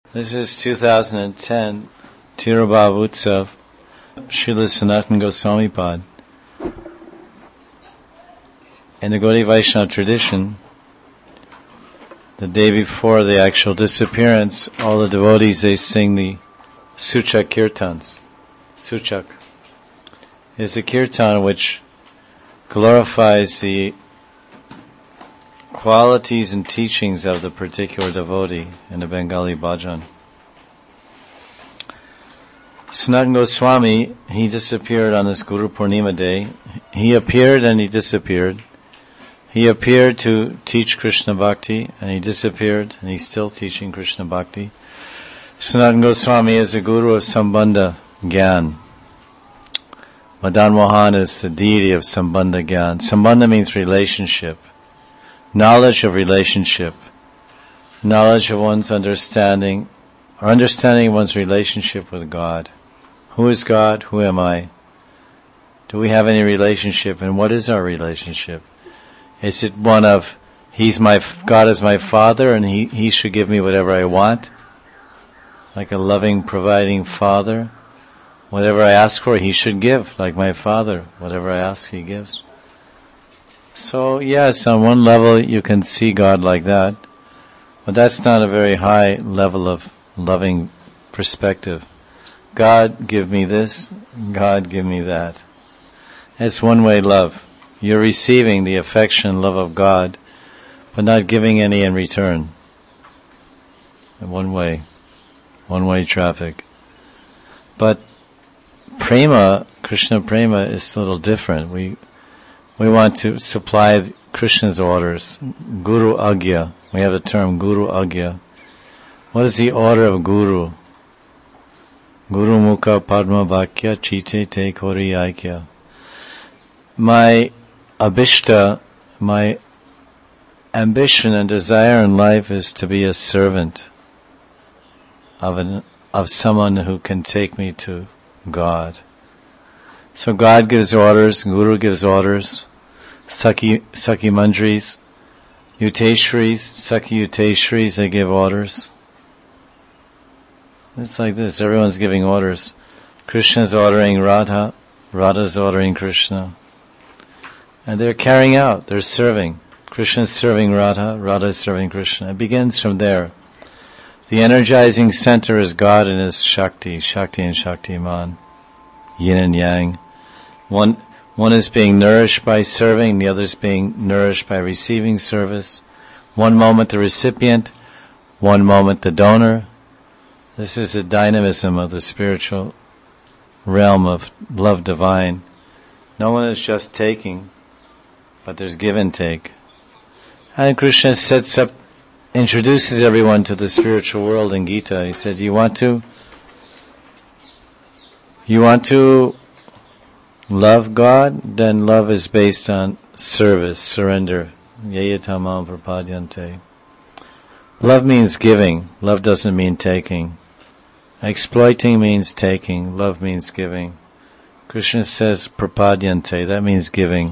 This is 2010 Tirobhav Utsav, Srila Sanatana Goswami Pad. In the Gaudiya Vaishnava tradition, the day before the actual disappearance, all the devotees, they sing the Suchak Kirtans. Suchak is a kirtan which glorifies the qualities and teachings of the particular devotee in the Bengali bhajan. Sanatana Goswami, he disappeared on this Guru Purnima day. He appeared and he disappeared. He appeared to teach Krishna Bhakti and he disappeared and he's still teaching Krishna Bhakti. Sanatana Goswami is a guru of Sambandha Gyan. Madan Mohan is the deity of Sambandha Gyan. Sambandha means relationship. Knowledge of relationship, knowledge of one's understanding, or understanding one's relationship with God. Who is God? Who am I? Do we have any relationship? And what is our relationship? Is it one of, God is my Father and He should give me whatever I want? Like a loving, providing Father. Whatever I ask for, He should give, like my Father. Whatever I ask, He gives. So yes, on one level you can see God like that, but that's not a very high level of loving perspective. God, give me this, God, give me that. It's one-way love. You're receiving the affection and love of God, but not giving any in return. One-way traffic. But prema, Krishna prema, is a little different. We want to supply Krishna's orders. Guru Agya. We have the term Guru Agya. What is the order of Guru? Guru Mukha Padma Vakya Chite Te Kori Aikya. My abhishta, my ambition and desire in life is to be a servant of someone who can take me to God. So God gives orders, Guru gives orders, Sakhi Mandris, Yuteshwaris, Sakhi Yuteshwaris, they give orders. It's like this, everyone's giving orders. Krishna's ordering Radha, Radha's ordering Krishna. And they're carrying out, they're serving. Krishna's serving Radha, Radha's serving Krishna. It begins from there. The energizing center is God and His Shakti, Shakti and Shaktiman, Yin and Yang. One is being nourished by serving, the other is being nourished by receiving service. One moment the recipient, one moment the donor. This is the dynamism of the spiritual realm of love divine. No one is just taking, but there's give and take. And Krishna introduces everyone to the spiritual world in Gita. He said, you want to love God, then love is based on service, surrender. Yayatamam prapadyante. Love means giving. Love doesn't mean taking. Exploiting means taking. Love means giving. Krishna says prapadyante. That means giving.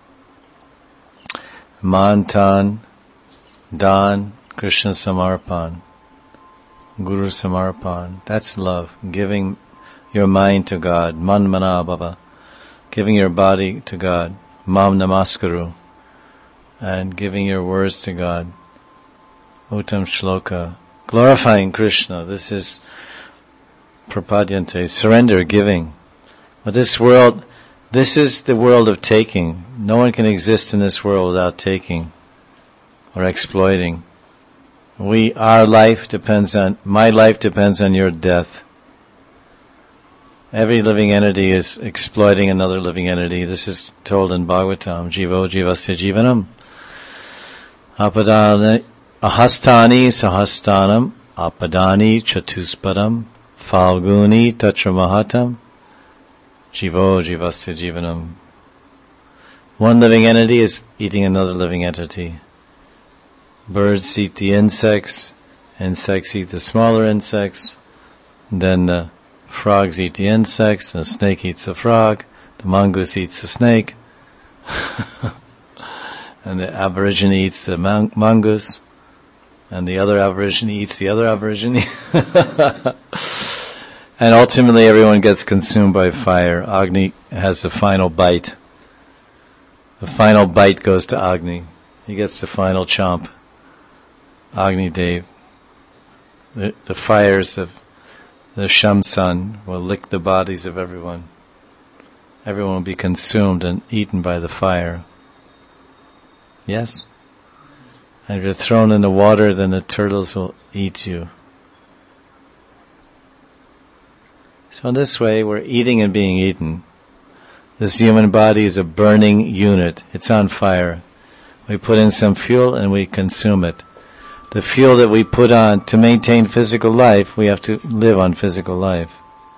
Mantan, Dan, Krishna Samarpan, Guru Samarpan. That's love. Giving your mind to God. Man mana bhava. Giving your body to God, Mam Namaskaru, and giving your words to God, Uttam Shloka, glorifying Krishna. This is Prapadyante, surrender, giving. But this is the world of taking. No one can exist in this world without taking or exploiting. My life depends on your death. Every living entity is exploiting another living entity. This is told in Bhagavatam. Jivo jivasya jivanam. Apadani ahastani sahastanam. Apadani chatuspadam. Falguni tatra mahatam. Jivo jivasya jivanam. One living entity is eating another living entity. Birds eat the insects. Insects eat the smaller insects. Then the frogs eat the insects, the snake eats the frog, the mongoose eats the snake, and the aborigine eats the mongoose, and the other aborigine eats the other aborigine. And ultimately everyone gets consumed by fire. Agni has the final bite. The final bite goes to Agni. He gets the final chomp. Agni Dev. The fires of the Shamsan will lick the bodies of everyone. Everyone will be consumed and eaten by the fire. Yes? And if you're thrown in the water, then the turtles will eat you. So in this way, we're eating and being eaten. This human body is a burning unit. It's on fire. We put in some fuel and we consume it. The fuel that we put on to maintain physical life, we have to live on physical life.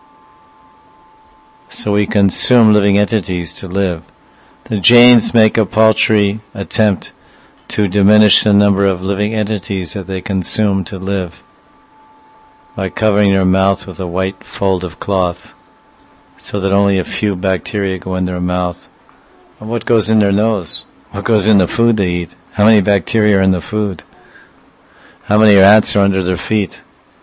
So we consume living entities to live. The Jains make a paltry attempt to diminish the number of living entities that they consume to live by covering their mouth with a white fold of cloth so that only a few bacteria go in their mouth. And what goes in their nose? What goes in the food they eat? How many bacteria are in the food? How many ants are under their feet?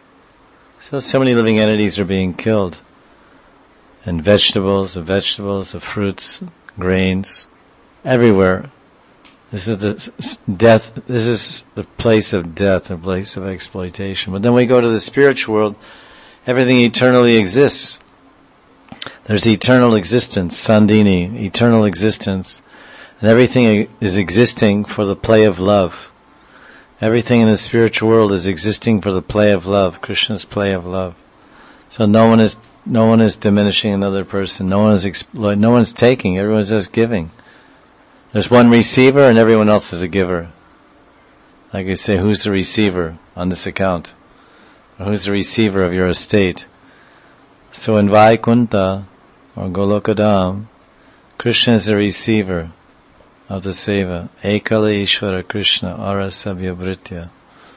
So many living entities are being killed. And vegetables, the fruits, grains, everywhere. This is the death. This is the place of death, a place of exploitation. But then we go to the spiritual world. Everything eternally exists. There's eternal existence, Sandini, eternal existence. And everything is existing for the play of love. Everything in the spiritual world is existing for the play of love, Krishna's play of love. So no one is diminishing another person. No one is taking. Everyone's just giving. There's one receiver and everyone else is a giver. Like you say, who's the receiver on this account? Or who's the receiver of your estate? So in Vaikunta or Golokadam, Krishna is the receiver of the seva. Ekala Ishvara Krishna Arasabhya Bhritya.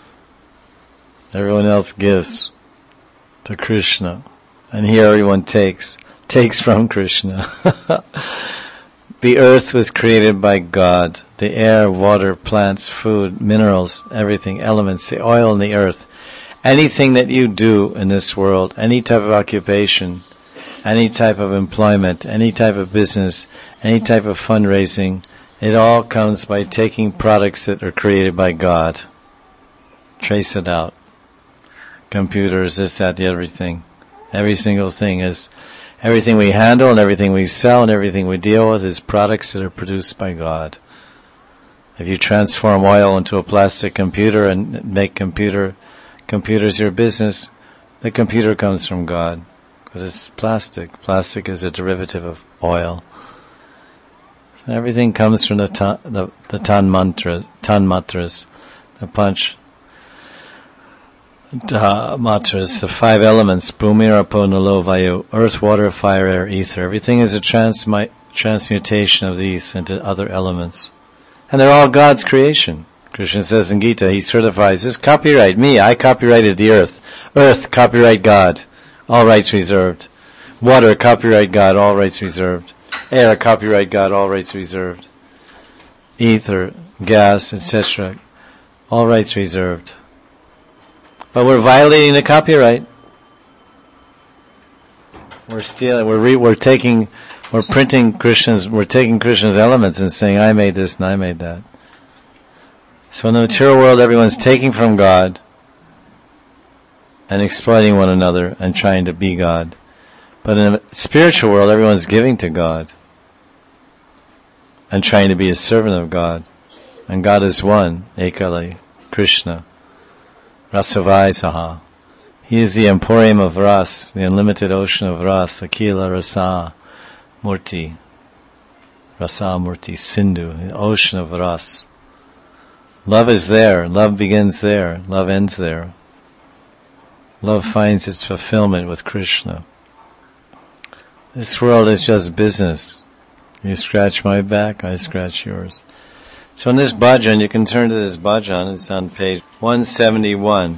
Everyone else gives to Krishna. And here everyone takes from Krishna. The earth was created by God. The air, water, plants, food, minerals, everything, elements, the oil in the earth. Anything that you do in this world, any type of occupation, any type of employment, any type of business, any type of fundraising, it all comes by taking products that are created by God. Trace it out. Computers, this, that, the everything. Every single thing is, everything we handle and everything we sell and everything we deal with is products that are produced by God. If you transform oil into a plastic computer and make computers your business, the computer comes from God because it's plastic. Plastic is a derivative of oil. So everything comes from the tan matras, the panch matras, the five elements, bhumi, apo, nalo, vayu, earth, water, fire, air, ether. Everything is a transmutation of these into other elements. And they're all God's creation. Krishna says in Gita, he certifies, this copyright me, I copyrighted the earth. Earth, copyright God, all rights reserved. Water, copyright God, all rights reserved. Air, copyright God, all rights reserved. Ether, gas, etc., all rights reserved. But we're violating the copyright. We're stealing, we're taking Krishna's elements and saying, I made this and I made that. So in the material world, everyone's taking from God and exploiting one another and trying to be God. But in the spiritual world, everyone's giving to God and trying to be a servant of God. And God is one, Ekala, Krishna, Rasavai Saha. He is the emporium of Ras, the unlimited ocean of Ras, Akila Rasa Murti, Rasa Murti, Sindhu, the ocean of Ras. Love is there, love begins there, love ends there. Love finds its fulfillment with Krishna. This world is just business. You scratch my back, I scratch yours. So in this bhajan, you can turn to this bhajan, it's on page 171.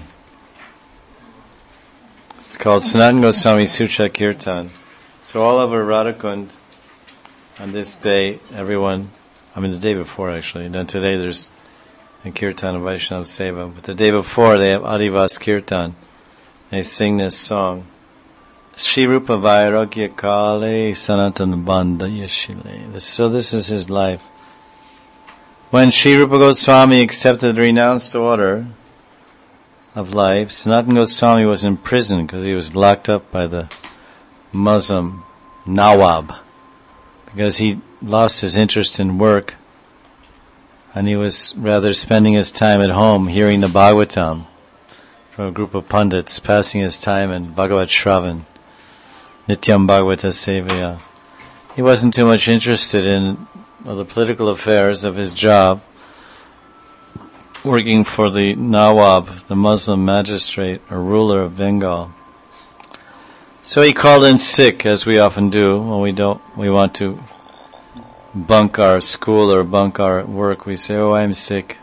It's called Sanatana Goswami Sucha Kirtan. So all over Radhakund, on this day, everyone, the day before actually, and then today there's and Kirtan and Vaishnava Seva. But the day before, they have Adivas Kirtan. They sing this song. Shri Rupa Vairagya Kale Sanatana Bandha Yashile. So this is his life. When Shri Rupa Goswami accepted the renounced order of life, Sanatana Goswami was in prison because he was locked up by the Muslim Nawab because he lost his interest in work and he was rather spending his time at home hearing the Bhagavatam from a group of pundits, passing his time in Bhagavat Shravan, Nityam Bhagavata Sevaya. He wasn't too much interested in the political affairs of his job, working for the Nawab, the Muslim magistrate or ruler of Bengal. So he called in sick, as we often do when we want to bunk our school or bunk our work. We say, "Oh, I'm sick."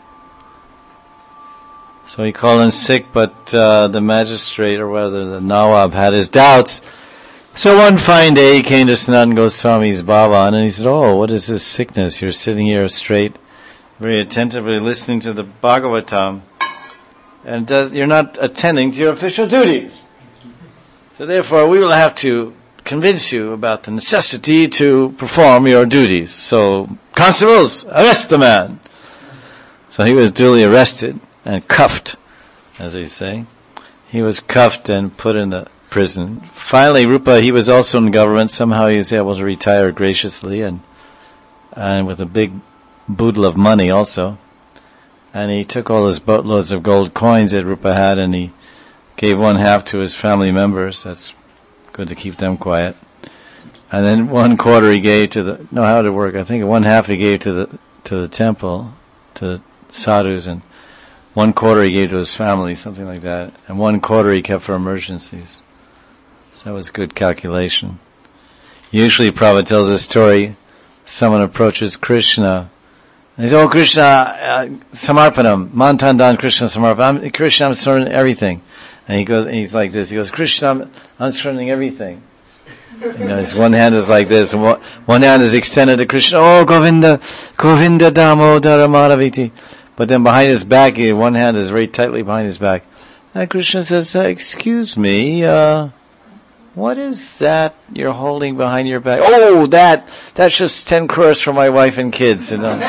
So he called in sick, but the magistrate, or rather the Nawab, had his doubts. So one fine day he came to Sanatana Goswami's Bhavan and he said, "Oh, what is this sickness? You're sitting here straight, very attentively listening to the Bhagavatam, and you're not attending to your official duties. So therefore we will have to convince you about the necessity to perform your duties. So, constables, arrest the man." So he was duly arrested and cuffed, as they say. He was cuffed and put in the prison. Finally, Rupa, he was also in government. Somehow he was able to retire graciously and with a big boodle of money also. And he took all his boatloads of gold coins that Rupa had and he gave one half to his family members. That's good to keep them quiet. And then 1/4 he gave to how did it work? I think 1/2 he gave to the temple, to the sadhus, and 1/4 he gave to his family, something like that. And 1/4 he kept for emergencies. So that was good calculation. Usually Prabhupada tells this story, someone approaches Krishna, and he says, "Oh Krishna, Samarpanam, Mantandan Krishna Samarpanam, Krishna, I'm surrendering everything." And he goes, and he's like this, he goes, "Krishna, I'm surrendering everything." His one hand is like this, and one hand is extended to Krishna, "Oh Govinda, Govinda Damodara Madhaviti." But then behind his back, one hand is very tightly behind his back. And Krishna says, "Excuse me, what is that you're holding behind your back?" "Oh, that's just 10 crores for my wife and kids,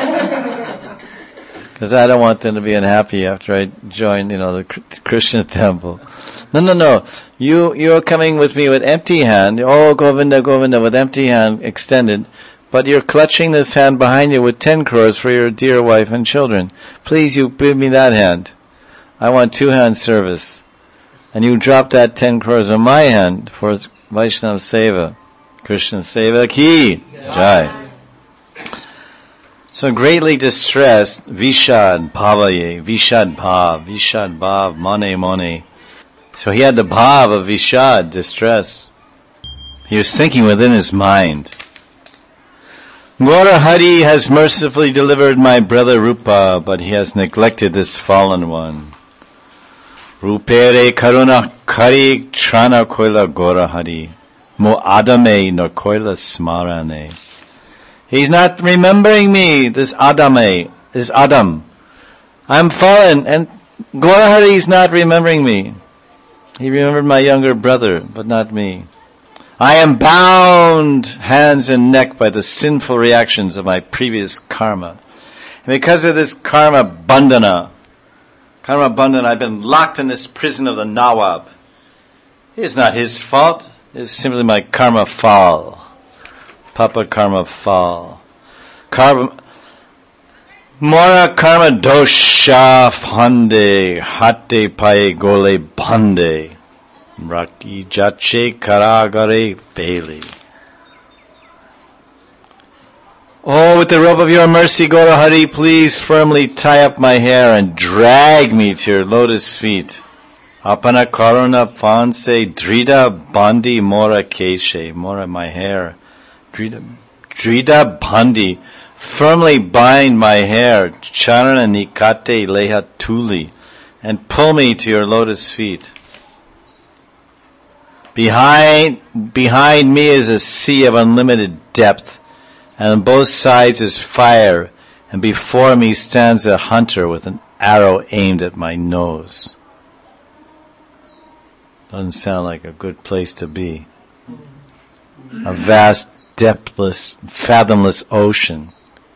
Because I don't want them to be unhappy after I join, the Krishna temple." No. You're coming with me with empty hand. "Oh, Govinda, Govinda," with empty hand extended. But you're clutching this hand behind you with 10 crores for your dear wife and children. Please, you give me that hand. I want 2-hand service. And you drop that 10 crores on my hand for Vaishnava Seva. Krishna Seva Ki Jai. So greatly distressed, Vishad Bhavaye, Vishad Bhav, Mone. So he had the Bhav of Vishad, distress. He was thinking within his mind, "Gaura Hari has mercifully delivered my brother Rupa, but he has neglected this fallen one. Rupere karuna kari trana koila Gaura Hari, mo adame no koila smarane." He's not remembering me, this Adam. I'm fallen, and Gaura Hari is not remembering me. He remembered my younger brother, but not me. I am bound hands and neck by the sinful reactions of my previous karma. And because of this karma bandhana, I've been locked in this prison of the Nawab. It's not his fault. It's simply my karma fall. Papa karma fall. Mora karma dosha phande, hatte paye gole bande. Raki jache karagare beli. Oh, with the rope of your mercy, Gaura Hari, please firmly tie up my hair and drag me to your lotus feet. Apana karuna panse drida bandi mora keshe. Mora my hair. Drida bandi. Firmly bind my hair. Charana nikate leha tuli. And pull me to your lotus feet. Behind me is a sea of unlimited depth, and on both sides is fire, and before me stands a hunter with an arrow aimed at my nose. Doesn't sound like a good place to be. A vast, depthless, fathomless ocean.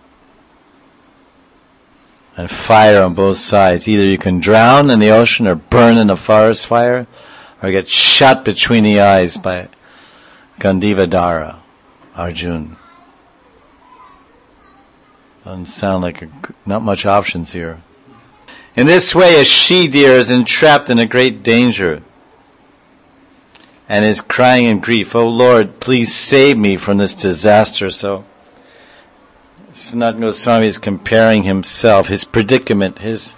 And fire on both sides. Either you can drown in the ocean or burn in a forest fire, or get shot between the eyes by Gandhivadara, Arjun. Doesn't sound like not much options here. In this way, a she-deer is entrapped in a great danger and is crying in grief, "Oh Lord, please save me from this disaster." So, Sanatana Goswami is comparing himself, his predicament, his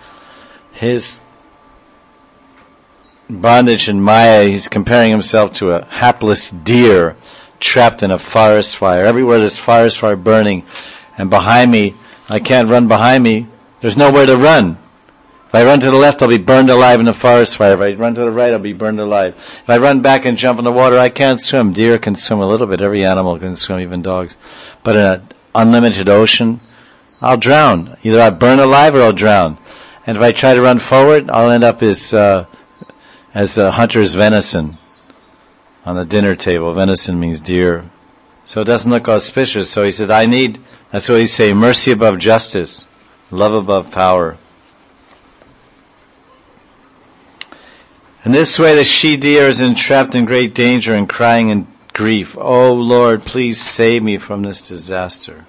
bondage in Maya. He's comparing himself to a hapless deer trapped in a forest fire. Everywhere there's forest fire burning, and behind me, I can't run behind me. There's nowhere to run. If I run to the left, I'll be burned alive in the forest fire. If I run to the right, I'll be burned alive. If I run back and jump in the water, I can't swim. Deer can swim a little bit. Every animal can swim, even dogs. But in an unlimited ocean, I'll drown. Either I burn alive or I'll drown. And if I try to run forward, I'll end up as a hunter's venison on the dinner table. Venison means deer. So it doesn't look auspicious. So he said, that's what he say, mercy above justice, love above power. In this way, the she-deer is entrapped in great danger and crying in grief, "Oh Lord, please save me from this disaster."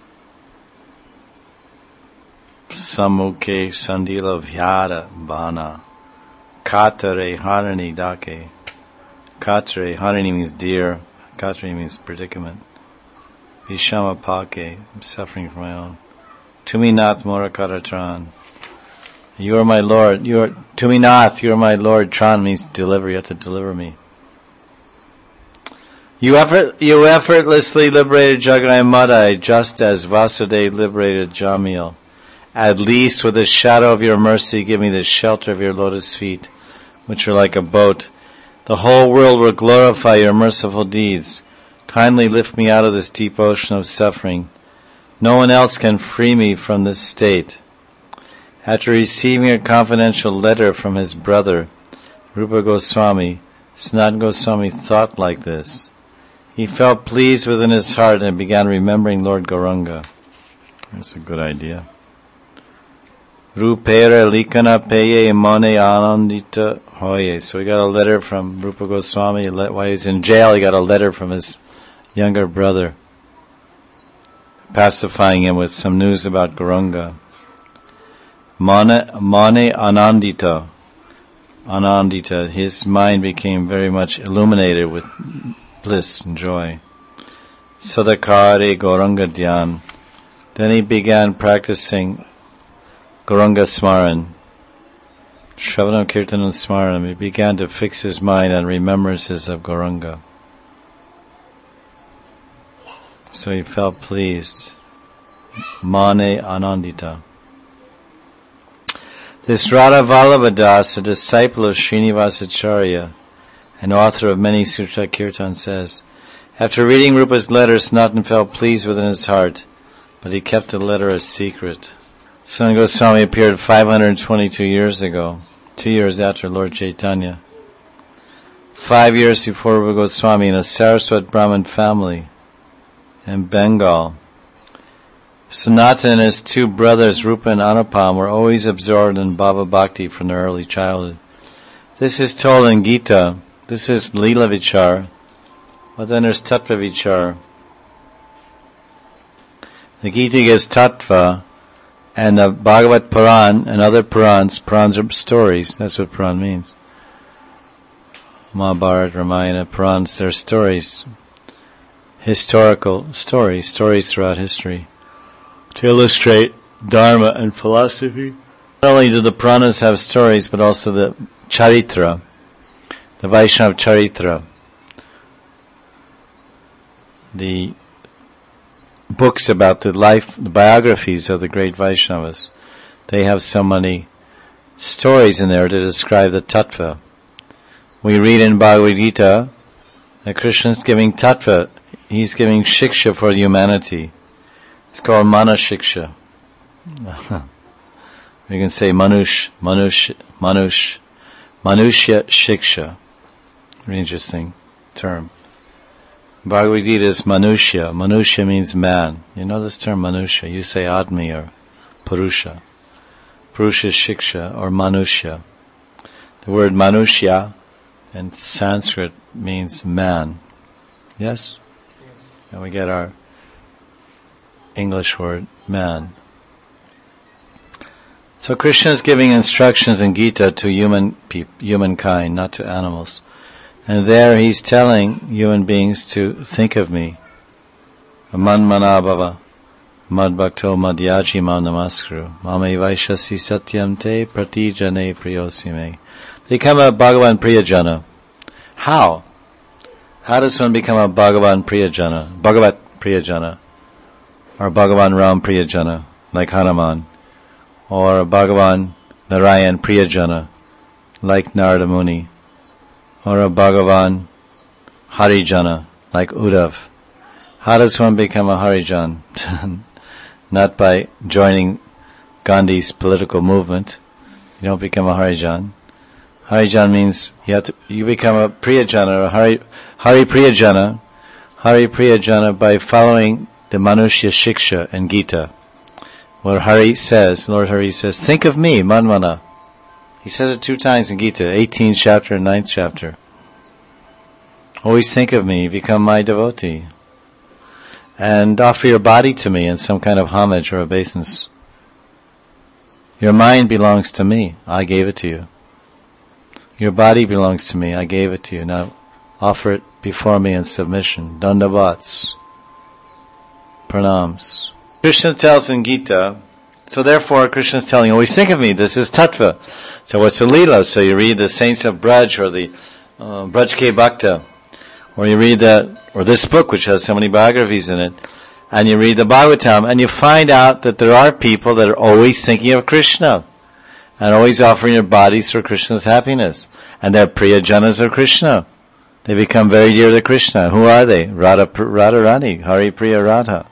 Samukhe sandila vyara bana, katare harani dake. Katare, harani means deer, katare means predicament. Vishama pake, I'm suffering from my own. Tuminath morakaratran. You are my Lord. Tuminath, you are my Lord. Tran means deliver. You have to deliver me. You effortlessly liberated Jagai Madai, just as Vasudeva liberated Jamil. At least with the shadow of your mercy, give me the shelter of your lotus feet, which are like a boat. The whole world will glorify your merciful deeds. Kindly lift me out of this deep ocean of suffering. No one else can free me from this state. After receiving a confidential letter from his brother, Rupa Goswami, Sanatana Goswami thought like this. He felt pleased within his heart and began remembering Lord Gauranga. That's a good idea. Rupera likana peye mone anandita hoye. So he got a letter from Rupa Goswami. While he was in jail, he got a letter from his younger brother, pacifying him with some news about Gauranga. Mane anandita. Anandita. His mind became very much illuminated with bliss and joy. Sadakare Gauranga Dhyan. Then he began practicing Gauranga Smaran. Shravanam Kirtanam Smaranam. He began to fix his mind on remembrances of Gauranga. So he felt pleased. Mane Anandita. This Radha Vallabhadas, a disciple of Srinivasacharya, and author of many Sutra Kirtan, says, after reading Rupa's letter, Sanatana felt pleased within his heart, but he kept the letter a secret. Sanatana Goswami appeared 522 years ago, 2 years after Lord Chaitanya. 5 years before Rupa Goswami, in a Saraswat Brahmin family in Bengal. Sanatana and his two brothers, Rupa and Anupam, were always absorbed in Bhava Bhakti from their early childhood. This is told in Gita. This is Leela Vichar. But then there's Tattva Vichar. The Gita gives Tattva, and the Bhagavat Puran and other Purans are stories. That's what Puran means. Mahabharata, Ramayana, Purans, they're stories. Historical stories throughout history, to illustrate Dharma and philosophy. Not only do the Puranas have stories, but also the Charitra, the Vaishnava Charitra, the books about the life, the biographies of the great Vaishnavas. They have so many stories in there to describe the Tattva. We read in Bhagavad Gita that Krishna is giving Tattva. He's giving Shiksha for humanity. It's called Mana Shiksha. You can say Manushya Shiksha. Very interesting term. Bhagavad Gita is Manushya. Manushya means man. You know this term Manushya. You say Admi or Purusha. Purusha Shiksha or Manushya. The word Manushya in Sanskrit means man. Yes? And we get our English word man. So Krishna is giving instructions in Gita to humankind, not to animals. And there he's telling human beings to think of me. Manmana bhava, madbhakto madhyaji mam namaskuru, mame vaishasi satyam te pratijane priyosime. Become a Bhagavan Priyajana. How? How does one become a Bhagavan Priyajana? Bhagavat Priyajana. Or Bhagavan Ram Priyajana, like Hanuman. Or a Bhagavan Narayan Priyajana, like Narada Muni. Or a Bhagavan Harijana, like Uddhav. How does one become a Harijan? Not by joining Gandhi's political movement. You don't become a Harijan. Harijan means you become a Priyajana, or a Hari Priyajana. Hari Priyajana by following the Manushya Shiksha in Gita, where Lord Hari says, think of me, Manmana. He says it 2 times in Gita, 18th chapter and 9th chapter. Always think of me, become my devotee. And offer your body to me in some kind of homage or obeisance. Your mind belongs to me, I gave it to you. Your body belongs to me, I gave it to you. Now offer it before me in submission. Dandavats. Pranams. Krishna tells in Gita, so therefore Krishna is telling, always think of me, this is tattva. So what's the Leela? So you read the Saints of Braj or the Braj Ke Bhakta, or you read or this book which has so many biographies in it, and you read the Bhagavatam, and you find out that there are people that are always thinking of Krishna, and always offering their bodies for Krishna's happiness. And they're Priyajanas of Krishna. They become very dear to Krishna. Who are they? Radharani, Hari Priya Radha.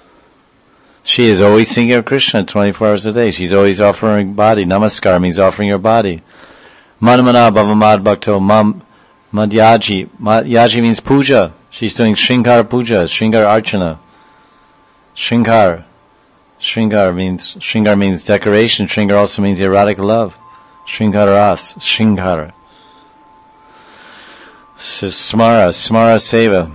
She is always thinking of Krishna 24 hours a day. She's always offering body. Namaskar means offering her body. Manmana bhavamad bhakto mam madhyaji. Madhyaji means puja. She's doing Shringar puja, Shringar archana. Shringar means decoration. Shringar also means erotic love. Shringar ras, Shringar. So smara seva.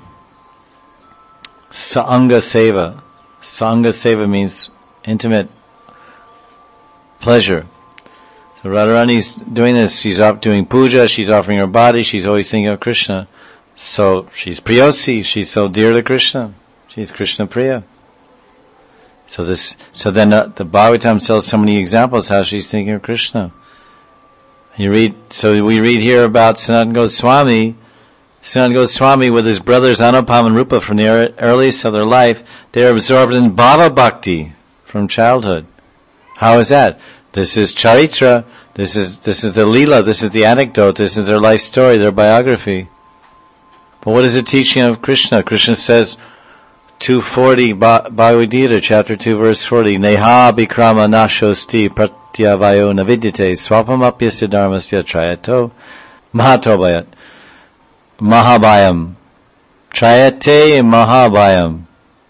Sanga seva. Sangha seva means intimate pleasure. So Radharani's doing this. She's doing puja. She's offering her body. She's always thinking of Krishna. So she's Priyosi. She's so dear to Krishna. She's Krishna Priya. So then the Bhagavatam tells so many examples how she's thinking of Krishna. We read here about Sanatana Goswami. Sanatana Goswami with his brothers Anupam and Rupa from the earliest of their life, they are absorbed in Bhava Bhakti from childhood. How is that? This is Charitra, this is the Leela, this is the anecdote, this is their life story, their biography. But what is the teaching of Krishna? Krishna says, 240, Bhagavad Gita, chapter 2, verse 40, Neha Bikrama Nashosti Pratyavayo Navidyate Swapamapyasya Dharmasya Trayato Mahatobayat Mahabhayam Trayate Mahabhayam.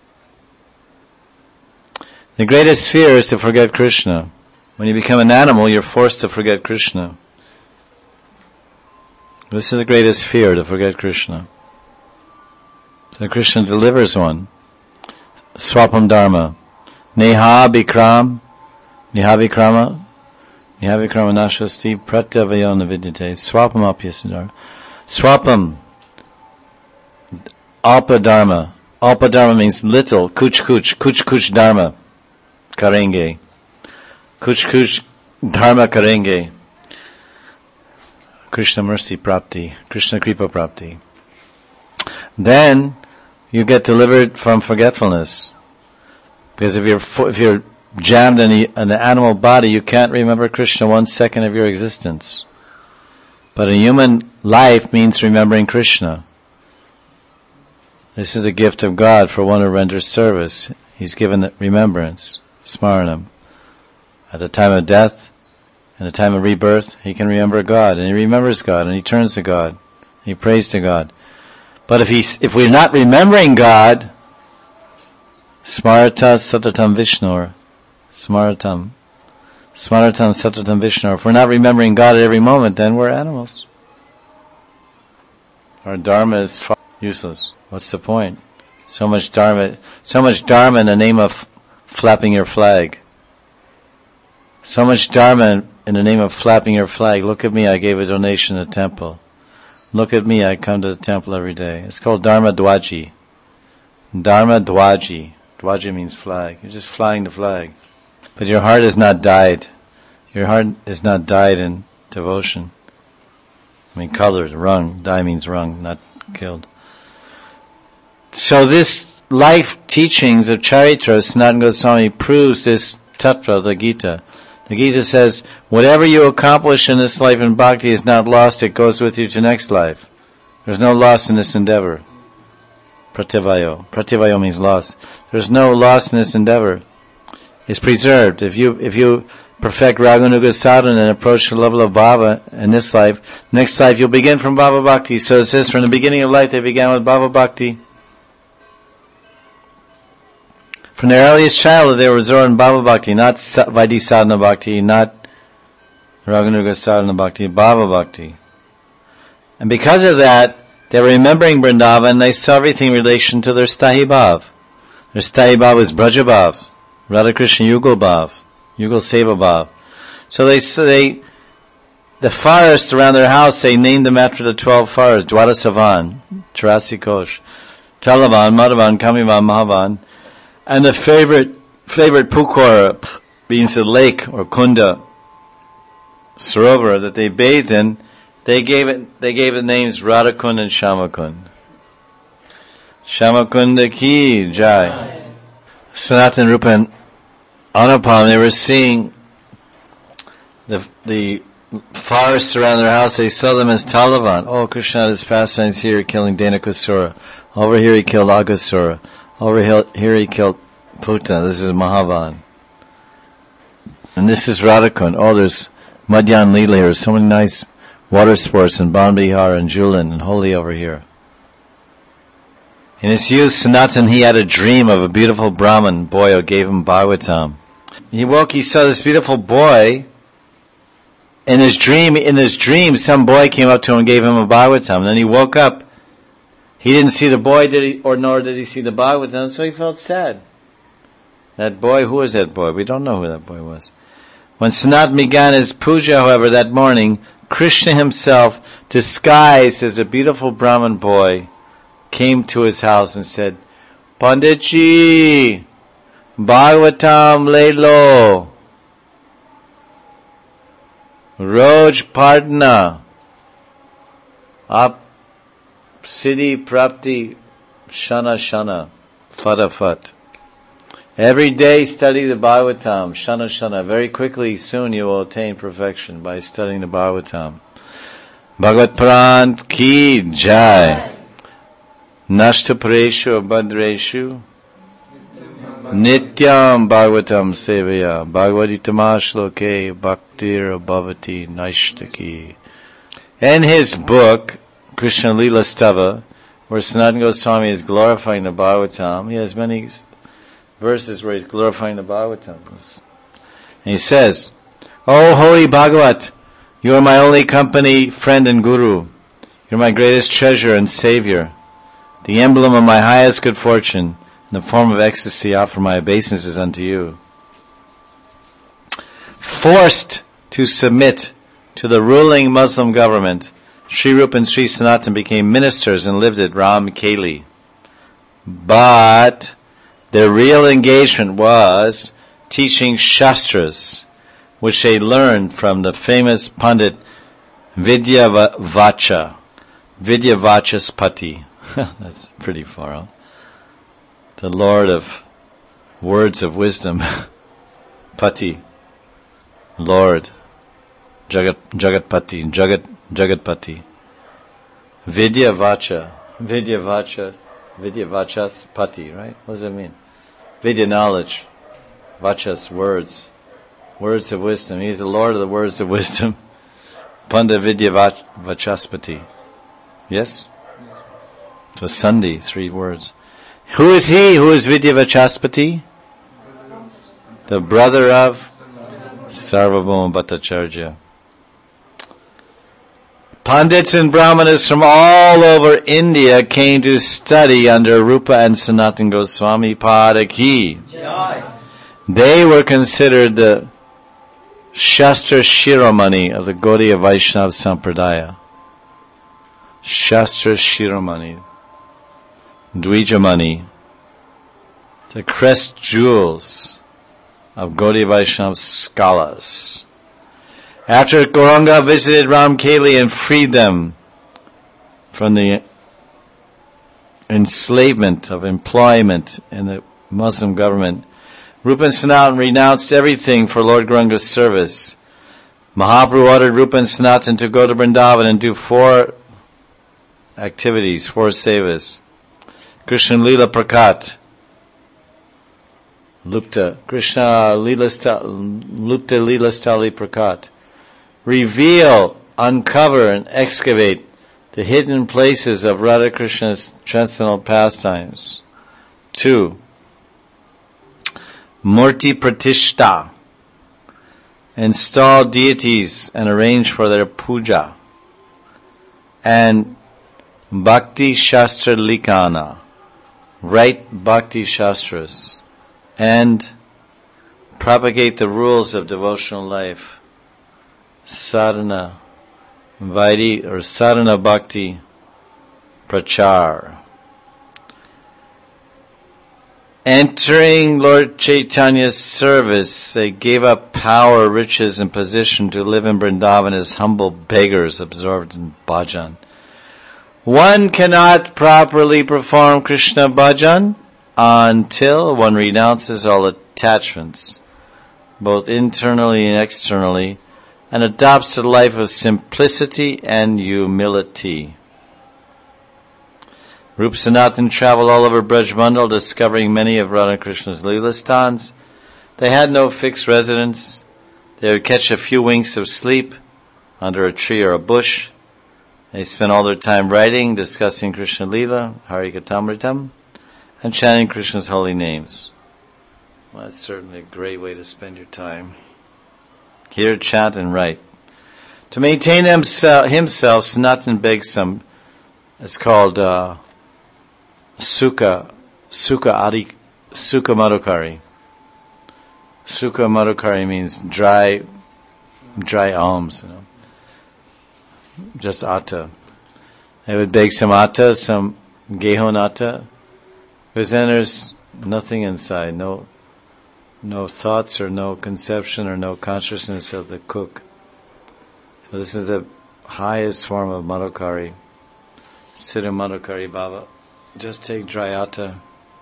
The greatest fear is to forget Krishna. When you become an animal, you're forced to forget Krishna. This is the greatest fear, to forget Krishna. So Krishna delivers one. Swapam Dharma. Neha Bikrama Nashasti Pratyavayo Navidyate Swapam Apyasya Dharma. Swapam Alpa Dharma. Alpa Dharma means little. Kuch Dharma. Karenge. Kuch Dharma Karenge. Krishna Mercy Prapti. Krishna Kripa Prapti. Then you get delivered from forgetfulness. Because if you're jammed in an animal body, you can't remember Krishna 1 second of your existence. But a human life means remembering Krishna. This is the gift of God for one who renders service. He's given remembrance, smaranam. At the time of death, in the time of rebirth, he can remember God, and he remembers God, and he turns to God, he prays to God. But if we're not remembering God, Smarata Satatam Vishnur, Smaratam Satatam Vishnur, if we're not remembering God at every moment, then we're animals. Our dharma is useless. What's the point? So much dharma in the name of flapping your flag. So much dharma in the name of flapping your flag. Look at me, I gave a donation to the temple. Look at me, I come to the temple every day. It's called Dharma Dwaji. Dharma Dwaji. Dwaji means flag. You're just flying the flag. But your heart has not died. Your heart is not died in devotion. I mean, colored, rung. Die means rung, not killed. So this life teachings of Charitra, Sanatana Goswami proves this tattva, the Gita. The Gita says, whatever you accomplish in this life in bhakti is not lost, it goes with you to next life. There's no loss in this endeavor. Prativayo. Prativayo means loss. There's no loss in this endeavor. It's preserved. If you perfect Raganuga sadhana and approach the level of Bhava in this life, next life you'll begin from Bhava Bhakti. So it says from the beginning of life they began with Bhava Bhakti. From their earliest childhood, they were absorbed in Bhava Bhakti, not Vaidhi Sadhana Bhakti, not Raganuga Sadhana Bhakti, Bhava Bhakti. And because of that, they were remembering Vrindavan, and they saw everything in relation to their Sthayi Bhav. Their Sthayi Bhav is Braja Bhav, Radha Krishna Yugal Bhav, Yugal Seva Bhav. So the forests around their house, they named them after the 12 forests, Dwarasavan, Charasi Kosh, Talavan, Madhavan, Kamivan, Mahavan. And the favorite Pukora means the lake or Kunda Sarovar that they bathed in. They gave it names Radhakund and Shamakund. Shamakunda ki jai. Sanatan Rupa and Anupam, they were seeing the forests around their house. They saw them as Talavan. Oh, Krishna had his pastimes here killing Dhenukasura. Over here he killed Aghasura. Over here he killed Putana. This is Mahavan. And this is Radhakund. Oh, there's Madhyan Leela here. So many nice water sports in Banbihar and Julin and Holi over here. In his youth, Sanatan, he had a dream of a beautiful Brahmin boy who gave him Bhagavatam. He woke, he saw this beautiful boy. In his dream, some boy came up to him and gave him a Bhagavatam. And then he woke up. He didn't see the boy, nor did he see the Bhagavatam, so he felt sad. That boy, who was that boy? We don't know who that boy was. When Sanat began his puja, however, that morning, Krishna himself, disguised as a beautiful Brahmin boy, came to his house and said, Panditji, Bhagavatam Lelo, Roj Pardna, Up Siddhi Prapti Shana Shana, Fatafat. Every day study the Bhagavatam, Shana Shana. Very quickly, soon you will attain perfection by studying the Bhagavatam. Bhagavat Prant Ki Jai. Nashta Pareshu Abhadreshu. Nityam Bhagavatam Sevaya. Bhagavaditamash Loke Bhaktir Bhavati Naishtaki. In his book, Krishna Lila Stava, where Sanatana Goswami is glorifying the Bhagavatam, he has many verses where he's glorifying the Bhagavatam. And he says, O holy Bhagavat, you are my only company, friend and guru. You're my greatest treasure and savior. The emblem of my highest good fortune. In the form of ecstasy, I offer my obeisances unto you. Forced to submit to the ruling Muslim government, Sri Rupa and Sri Sanatan became ministers and lived at Ramkeli. But their real engagement was teaching Shastras, which they learned from the famous Pandit Vidyavacha, Vidyavachaspati. That's pretty far out. The Lord of words of wisdom. Pati. Lord. Jagatpati. Jagatpati. Vidyavacha. Vidyavachas pati, right? What does that mean? Vidya knowledge. Vachas words. Words of wisdom. He's the Lord of the words of wisdom. Panda Vidya Vachaspati. Yes? So Sandhi, 3 words. Who is he? Who is Vidya Vachaspati? The brother of Sarvabhauma Bhattacharya. Pandits and Brahmanas from all over India came to study under Rupa and Sanatana Goswami Padaki. They were considered the Shastra Shiromani of the Gaudiya Vaishnava Sampradaya. Shastra Shiromani. Dvijamani. The crest jewels of Gaudiya Vaishnava scholars. After Gauranga visited Ramkeli and freed them from the enslavement of employment in the Muslim government, Rupa and Sanatan renounced everything for Lord Gauranga's service. Mahaprabhu ordered Rupa and Sanatan to go to Vrindavan and do 4 activities, 4 sevas. Krishna Lila Prakat, Lupta, Krishna Lila Stali Prakat. Reveal, uncover, and excavate the hidden places of Radha Krishna's transcendental pastimes. 2. Murti Pratishta. Install deities and arrange for their puja. And Bhakti Shastra Likana. Write Bhakti Shastras. And propagate the rules of devotional life. Sadhana, Vairi, or Sadhana Bhakti Prachar. Entering Lord Chaitanya's service, they gave up power, riches, and position to live in Vrindavan as humble beggars absorbed in bhajan. One cannot properly perform Krishna bhajan until one renounces all attachments, both internally and externally, and adopts a life of simplicity and humility. Rupa Sanatan traveled all over Braj Mandal, discovering many of Radha Krishna's Leela sthans. They had no fixed residence. They would catch a few winks of sleep under a tree or a bush. They spent all their time writing, discussing Krishna Leela, Harikatamritam, and chanting Krishna's holy names. Well, that's certainly a great way to spend your time. Hear, chant, and write. To maintain himself, Sanatan begs some, it's called Sukha Madhukari. Sukha Madhukari means dry alms, just atta. They would beg some atta, some gehon atta, because then there's nothing inside, no thoughts or no conception or no consciousness of the cook. So this is the highest form of Madhukari. Siddha Madhukari Baba. Just take dry atta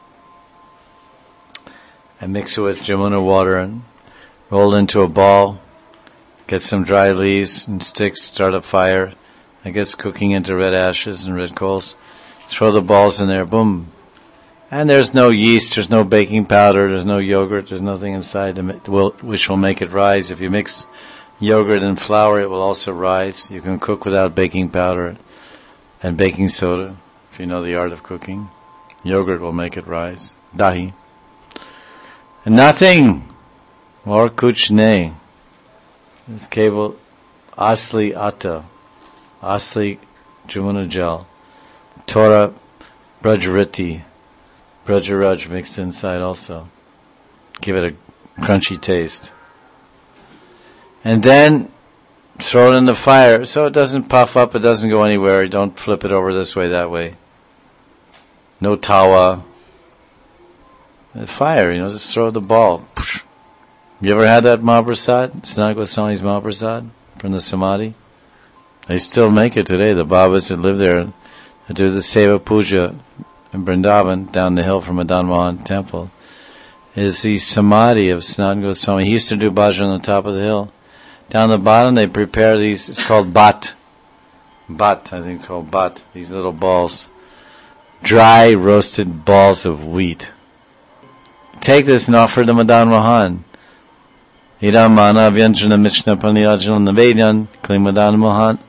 and mix it with Jamuna water and roll it into a ball. Get some dry leaves and sticks, start a fire. It gets cooking into red ashes and red coals. Throw the balls in there, boom. And there's no yeast, there's no baking powder, there's no yogurt, there's nothing inside which will make it rise. If you mix yogurt and flour, it will also rise. You can cook without baking powder and baking soda, if you know the art of cooking. Yogurt will make it rise. Dahi. And nothing more kuch nahi. It's keval asli atta, asli Jamuna gel, Torah brajariti, Brajaraj mixed inside also. Give it a crunchy taste. And then throw it in the fire so it doesn't puff up, it doesn't go anywhere. You don't flip it over this way, that way. No tawa. The fire, just throw the ball. You ever had that Mahaprasad? Sanatana Goswami's Mahaprasad from the Samadhi? They still make it today. The Babas that live there that do the Seva Puja in Vrindavan, down the hill from Madan Mohan temple, is the Samadhi of Sanatana Goswami. He used to do bhajan on the top of the hill. Down the bottom they prepare these, it's called bhat. Bhat, I think it's called bhat. These little balls. Dry roasted balls of wheat. Take this and offer to Madan Mohan. Idam mana vyanjana mishna paniyajana navedyan kling madan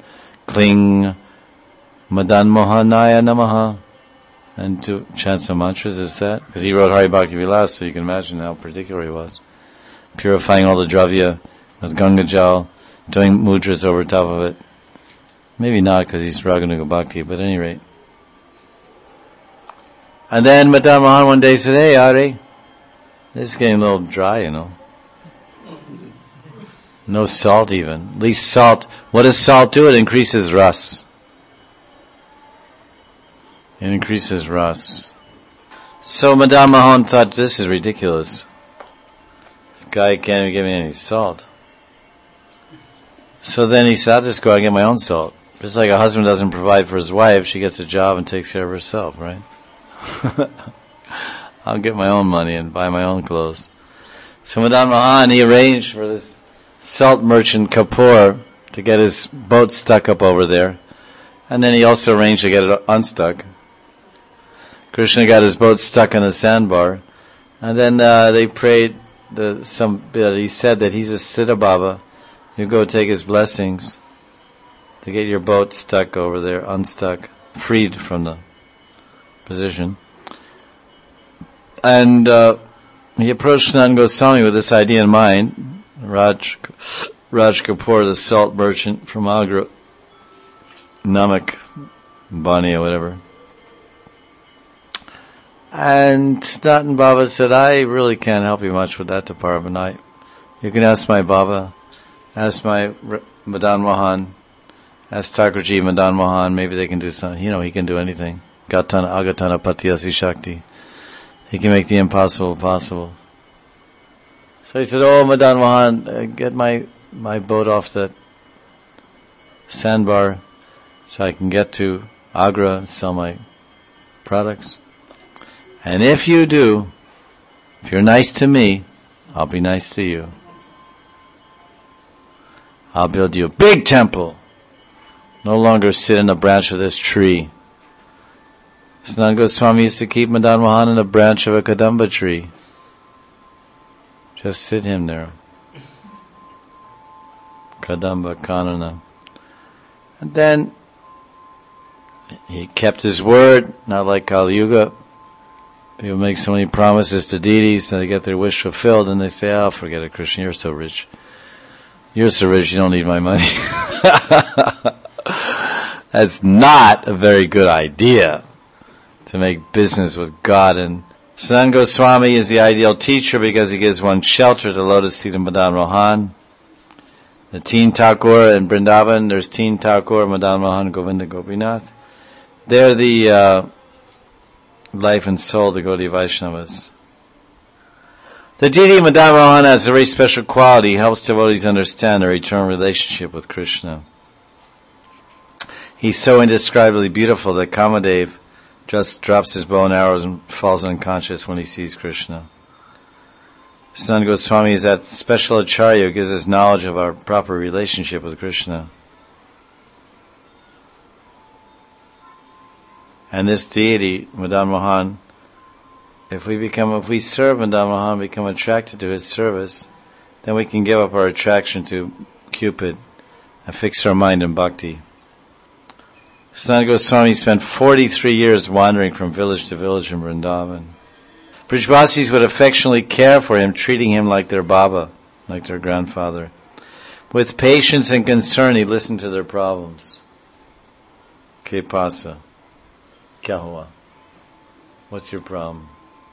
mohanaya namaha. And to chant some mantras is that? Because he wrote Hari Bhakti Vilas, so you can imagine how particular he was. Purifying all the dravya with Ganga Jal, doing mudras over top of it. Maybe not because he's Raganuga Bhakti, but at any rate. And then Madan Mohan one day said, "Hey Ari, this is getting a little dry, you know. No salt even. At least salt. What does salt do? It increases ras. It increases ras." So Madan Mohan thought, this is ridiculous. This guy can't even give me any salt. So then he said, I'll just go out and get my own salt. Just like a husband doesn't provide for his wife, she gets a job and takes care of herself, right? I'll get my own money and buy my own clothes. So Madan Mohan, he arranged for this salt merchant Kapoor to get his boat stuck up over there. And then he also arranged to get it unstuck. Krishna got his boat stuck on a sandbar. And then they prayed, he said that he's a Siddha Baba. You go take his blessings to get your boat stuck over there, unstuck, freed from the position. And he approached Sanatana Goswami with this idea in mind. Raj Kapoor, the salt merchant from Agra, Namak Bani or whatever. And Sanatana Baba said, I really can't help you much with that department. You can ask my Baba, ask my Madan Mohan, ask Thakurji Madan Mohan, maybe they can do something. You know, he can do anything. Gatana Agatana Patyasi Shakti. He can make the impossible possible. So he said, oh Madan Mohan, get my boat off that sandbar so I can get to Agra and sell my products. And if you do, if you're nice to me, I'll be nice to you. I'll build you a big temple. No longer sit in a branch of this tree. Sanatana Goswami used to keep Madan Mohan in a branch of a Kadamba tree. Just sit him there. Kadamba Kanana. And then he kept his word, not like Kali Yuga. People make so many promises to deities and they get their wish fulfilled and they say, oh, forget it, Krishna, you're so rich. You're so rich, you don't need my money. That's not a very good idea to make business with God. And Sanatana Goswami is the ideal teacher because he gives one shelter, the lotus feet of Madan Mohan. The Teen Thakur in Vrindavan, there's Teen Thakur, Madan Mohan, Govinda Gopinath. They're the life and soul, the Gaudiya Vaishnavas. The deity Madan Mohan has a very special quality. He helps devotees understand their eternal relationship with Krishna. He's so indescribably beautiful that Kamadev just drops his bow and arrows and falls unconscious when he sees Krishna. Sanatana Goswami is that special acharya who gives us knowledge of our proper relationship with Krishna. And this deity, Madan Mohan, if we serve Madan Mohan, become attracted to his service, then we can give up our attraction to Cupid and fix our mind in bhakti. Sanatana Goswami spent 43 years wandering from village to village in Vrindavan. Brajvasis would affectionately care for him, treating him like their Baba, like their grandfather. With patience and concern, he listened to their problems. Que pasa? Kya hua? What's your problem?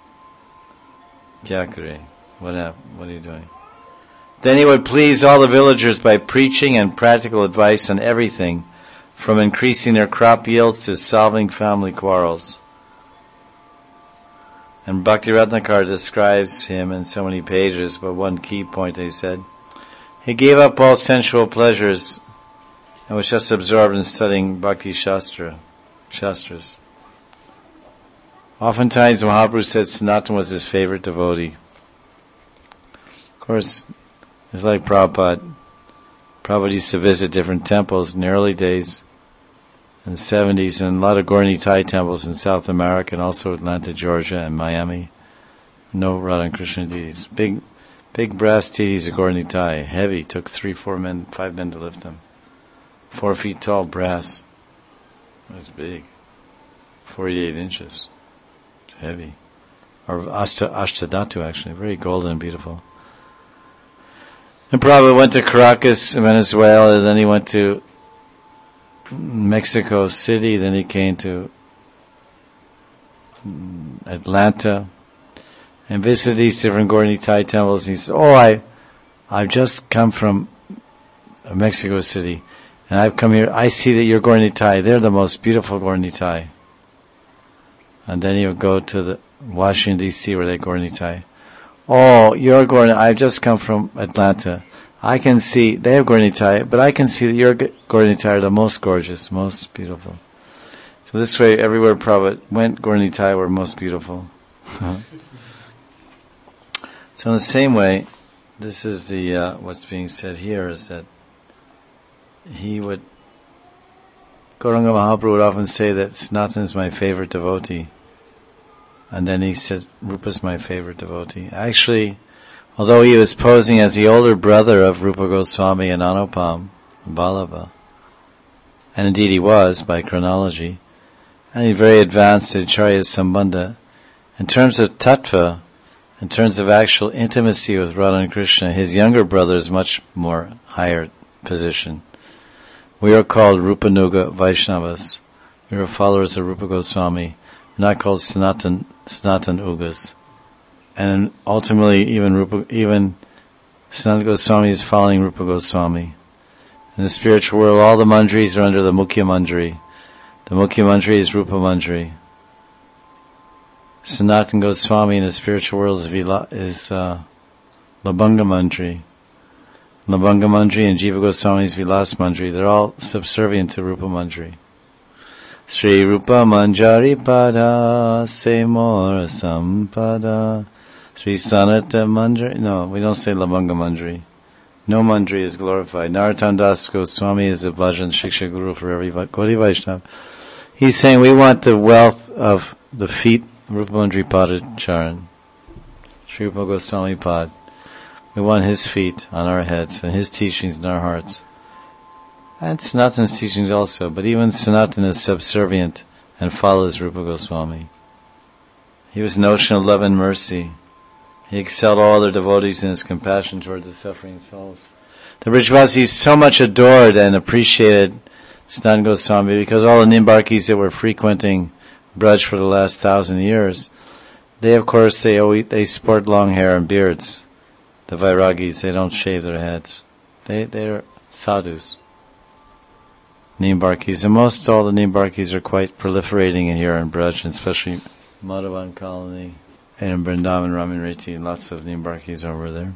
Kya kare? What happened? What are you doing? Then he would please all the villagers by preaching and practical advice on everything, from increasing their crop yields to solving family quarrels. And Bhakti Ratnakar describes him in so many pages, but one key point they said, he gave up all sensual pleasures and was just absorbed in studying Bhakti Shastras. Oftentimes Mahaprabhu said Sanatana was his favorite devotee. Of course, it's like Prabhupada. Prabhupada used to visit different temples in the early days, in the 70s, and a lot of Gaura Nitai temples in South America and also Atlanta, Georgia, and Miami. No Radha and Krishna deities. Big Big brass titties of Gaur Nitai, heavy, took 5 men to lift them. 4 feet tall, brass. It was big. 48 inches. Heavy. Or Ashtadhatu actually, very golden and beautiful. And Prabhupada went to Caracas, Venezuela, then he went to Mexico City, then he came to Atlanta, and visited these different Gaur Nitai temples. He said, I've just come from Mexico City, and I've come here, I see that you're Gaur Nitai, they're the most beautiful Gaur Nitai. And then he would go to the Washington D.C. where they Gaur Nitai. Oh, you're Gaur Nitai, I've just come from Atlanta. I can see, they have Gaur Nitai, but I can see that your Gaur Nitai are the most gorgeous, most beautiful. So this way, everywhere Prabhupada went, Gaur Nitai were most beautiful. So in the same way, this is the what's being said here is that Gauranga Mahaprabhu would often say that Sanatana is my favorite devotee. And then he said, Rupa's my favorite devotee. Actually, although he was posing as the older brother of Rupa Goswami and Anupam, Vallabha, and indeed he was by chronology, and he very advanced in Acharya Sambandha, in terms of tattva, in terms of actual intimacy with Radha and Krishna, his younger brother is much more higher position. We are called Rupanuga Vaishnavas. We are followers of Rupa Goswami. We're not called Sanatan Ugas. And ultimately, even Sanatana Goswami is following Rupa Goswami. In the spiritual world, all the manjaris are under the Mukhya Manjari. The Mukhya Manjari is Rupa Manjari. Sanatana Goswami in the spiritual world is Labanga Manjari. Labanga Manjari and Jiva Goswami is Vilas Manjari. They're all subservient to Rupa Manjari. Sri Rupa Manjari Pada Semora Sampada Sri Sanatana Manjari. No, we don't say Labanga Manjari. No Manjari is glorified. Narottam Das Goswami is the Bhajan Shiksha Guru for every Gaudiya Vaishnava. He's saying we want the wealth of the feet Rupa Manjari Pada Charan. Sri Rupa Goswami Pad. We want his feet on our heads and his teachings in our hearts. And Sanatana's teachings also, but even Sanatana is subservient and follows Rupa Goswami. He was an ocean of love and mercy. He excelled all other devotees in his compassion toward the suffering souls. The Brajvasis so much adored and appreciated Sanatana Goswami because all the Nimbarkis that were frequenting Braj for the last 1,000 years, they of course they sport long hair and beards. The Vairagis, they don't shave their heads. They're sadhus. Nimbarkis. And all the Nimbarkis are quite proliferating in here in Braj, and especially Madhavan Colony and in Vrindavan, Ramin Reti, lots of Nimbarkis over there.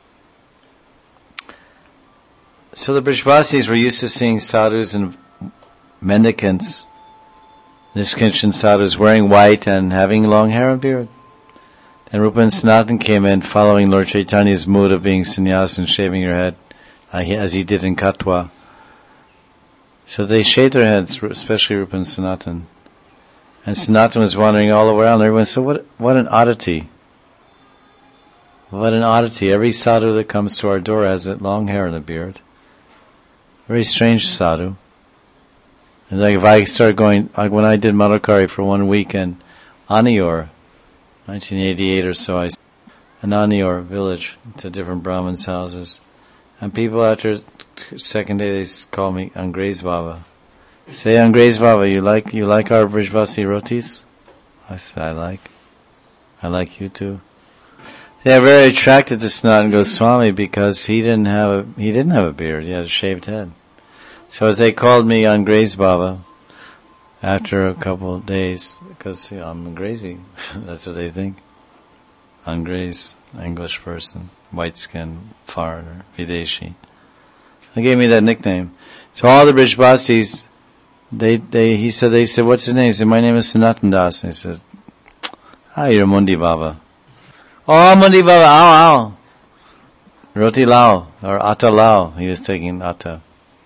So the Brajvasis were used to seeing sadhus and mendicants, Nishkinchan sadhus, wearing white and having long hair and beard. And Rupa and Sanatana came in following Lord Chaitanya's mood of being sannyas and shaving your head, as he did in Katwa. So they shaved their heads, especially Rupa and Sanatana. And Sanatana was wandering all around. Everyone said, what an oddity. What an oddity. Every sadhu that comes to our door has that long hair and a beard. Very strange sadhu. And like if I started going, like when I did Madhukari for 1 week in Anior, 1988 or so, I in Anior village to different Brahmins' houses. And people after second day they call me Angrez Baba. Say, Angrez Baba, you like our Brajvasi rotis? I said, I like you too. They are very attracted to Sanatana Goswami because he didn't have a beard, he had a shaved head. So as they called me Angrez Baba, after a couple of days, because I'm Angrezi, that's what they think. Angrez, English person, white skin, foreigner, Videshi. They gave me that nickname. So all the Brajvasis, they said, what's his name? He said, my name is Sanatana Das. And he said, you're Mundi Baba. Oh, Mundi Baba, ow. Roti Lao, or Atta Lao. He was taking Atta.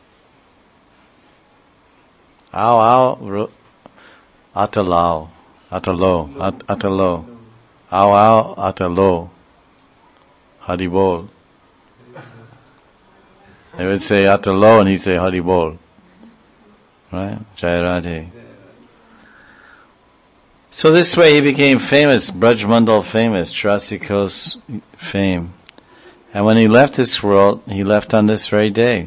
Atta Lao. Atta Lo. Ow, Atta Lo. Haribol. They would say Atalo and he'd say Haribol. Right? Jai Radhe. So this way he became famous, Braj Mandal famous, Churasikos fame. And when he left this world, he left on this very day.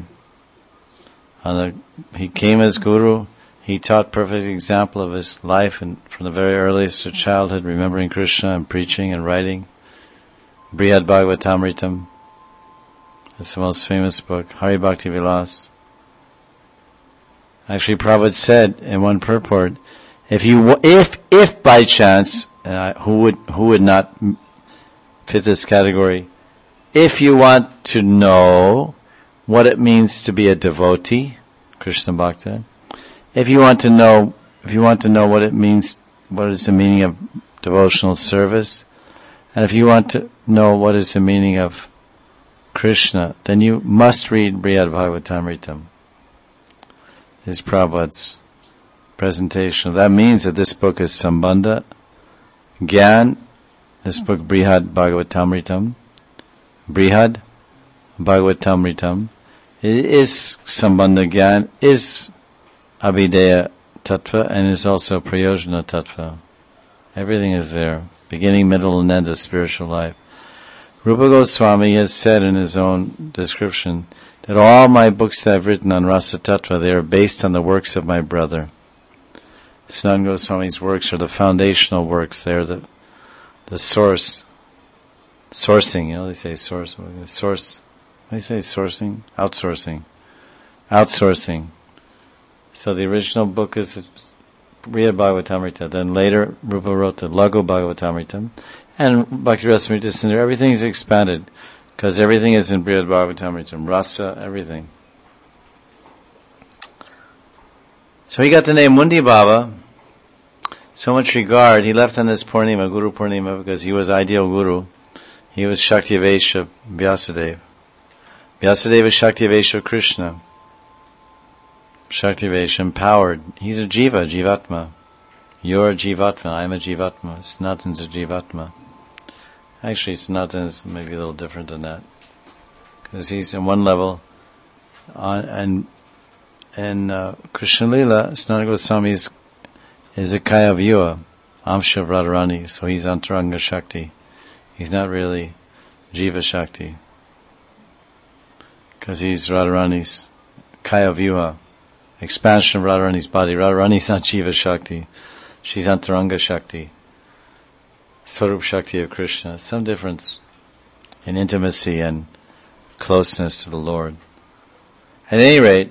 He came as Guru. He taught perfect example of his life, and from the very earliest of childhood, remembering Krishna and preaching and writing. Brihad Bhagavatamritam. That's the most famous book. Hari Bhakti Vilas. Actually, Prabhupada said in one purport, if by chance, who would not fit this category? If you want to know what it means to be a devotee, Krishna Bhakta. If you want to know what it means, what is the meaning of devotional service, and if you want to know what is the meaning of Krishna, then you must read Brihad Bhagavatamritam. This is Prabhupada's presentation. That means that this book is Sambandha Gyan. This book Brihad Bhagavatamritam. Brihad Bhagavatamritam. It is Sambandha Gyan, is Abhideya Tattva, and is also Prayojana Tattva. Everything is there. Beginning, middle, and end of spiritual life. Rupa Goswami has said in his own description that all my books that I've written on Rasa Tattva, they are based on the works of my brother. Sanatana Goswami's works are the foundational works. They are the source. Sourcing, they say source. Source. What do you say, sourcing? Outsourcing. So the original book is Brihad Bhagavatamrita. Then later, Rupa wrote the Laghu Bhagavatamritam. And Bhakti Rasamrita Sindhu, everything is expanded. Because everything is in Brihad Bhagavatamritam. Rasa, everything. So he got the name Mundi Baba. So much regard. He left on this Purnima, Guru Purnima, because he was ideal Guru. He was Shaktivesha Vyasadeva. Vyasadeva is Shaktivesha Krishna. Shaktivesha, empowered. He's a Jiva, Jivatma. You're a Jivatma, I'm a Jivatma. Sanatan's a Jivatma. Actually, Sanatan's maybe a little different than that. Because he's in one level. And Krishna Lila, Sanatana Goswami is a Kaya Vyuha, Amsha of Radharani, so he's Antaranga Shakti. He's not really Jiva Shakti. Because he's Radharani's Kaya Vyuha, expansion of Radharani's body. Radharani's not Jiva Shakti. She's Antaranga Shakti. Swarup Shakti of Krishna. Some difference in intimacy and closeness to the Lord. At any rate,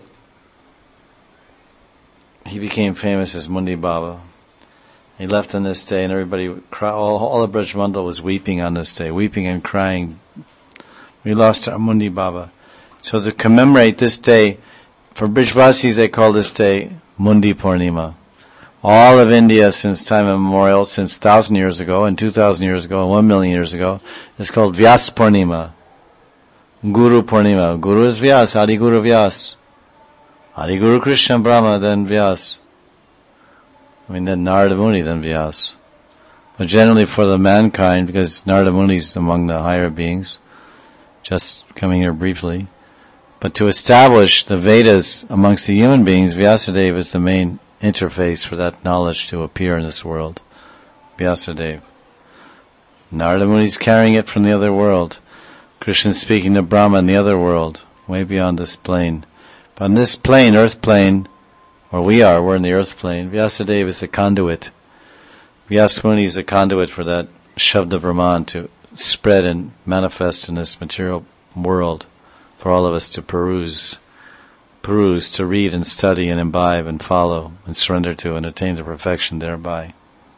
he became famous as Mundi Baba. He left on this day, and everybody, all of Braj Mandal was weeping on this day, weeping and crying. We lost our Mundi Baba. So to commemorate this day, for Brijvasis they call this day Mundi Purnima. All of India since time immemorial, since 1,000 years ago, and 2,000 years ago, and 1 million years ago, is called Vyas Purnima. Guru Purnima. Guru is Vyas, Adi Guru Vyas. Adi Guru Krishna Brahma, then Vyas. Then Narada Muni, then Vyas. But generally for the mankind, because Narada Muni is among the higher beings, just coming here briefly. But to establish the Vedas amongst the human beings, Vyasadeva is the main interface for that knowledge to appear in this world. Vyasadeva. Narada Muni is carrying it from the other world. Krishna is speaking to Brahma in the other world, way beyond this plane. But on this plane, earth plane, where we're in the earth plane, Vyasadeva is a conduit. Vyasmuni is a conduit for that Shabda Brahman to spread and manifest in this material world for all of us to peruse, to read and study and imbibe and follow and surrender to and attain to perfection thereby.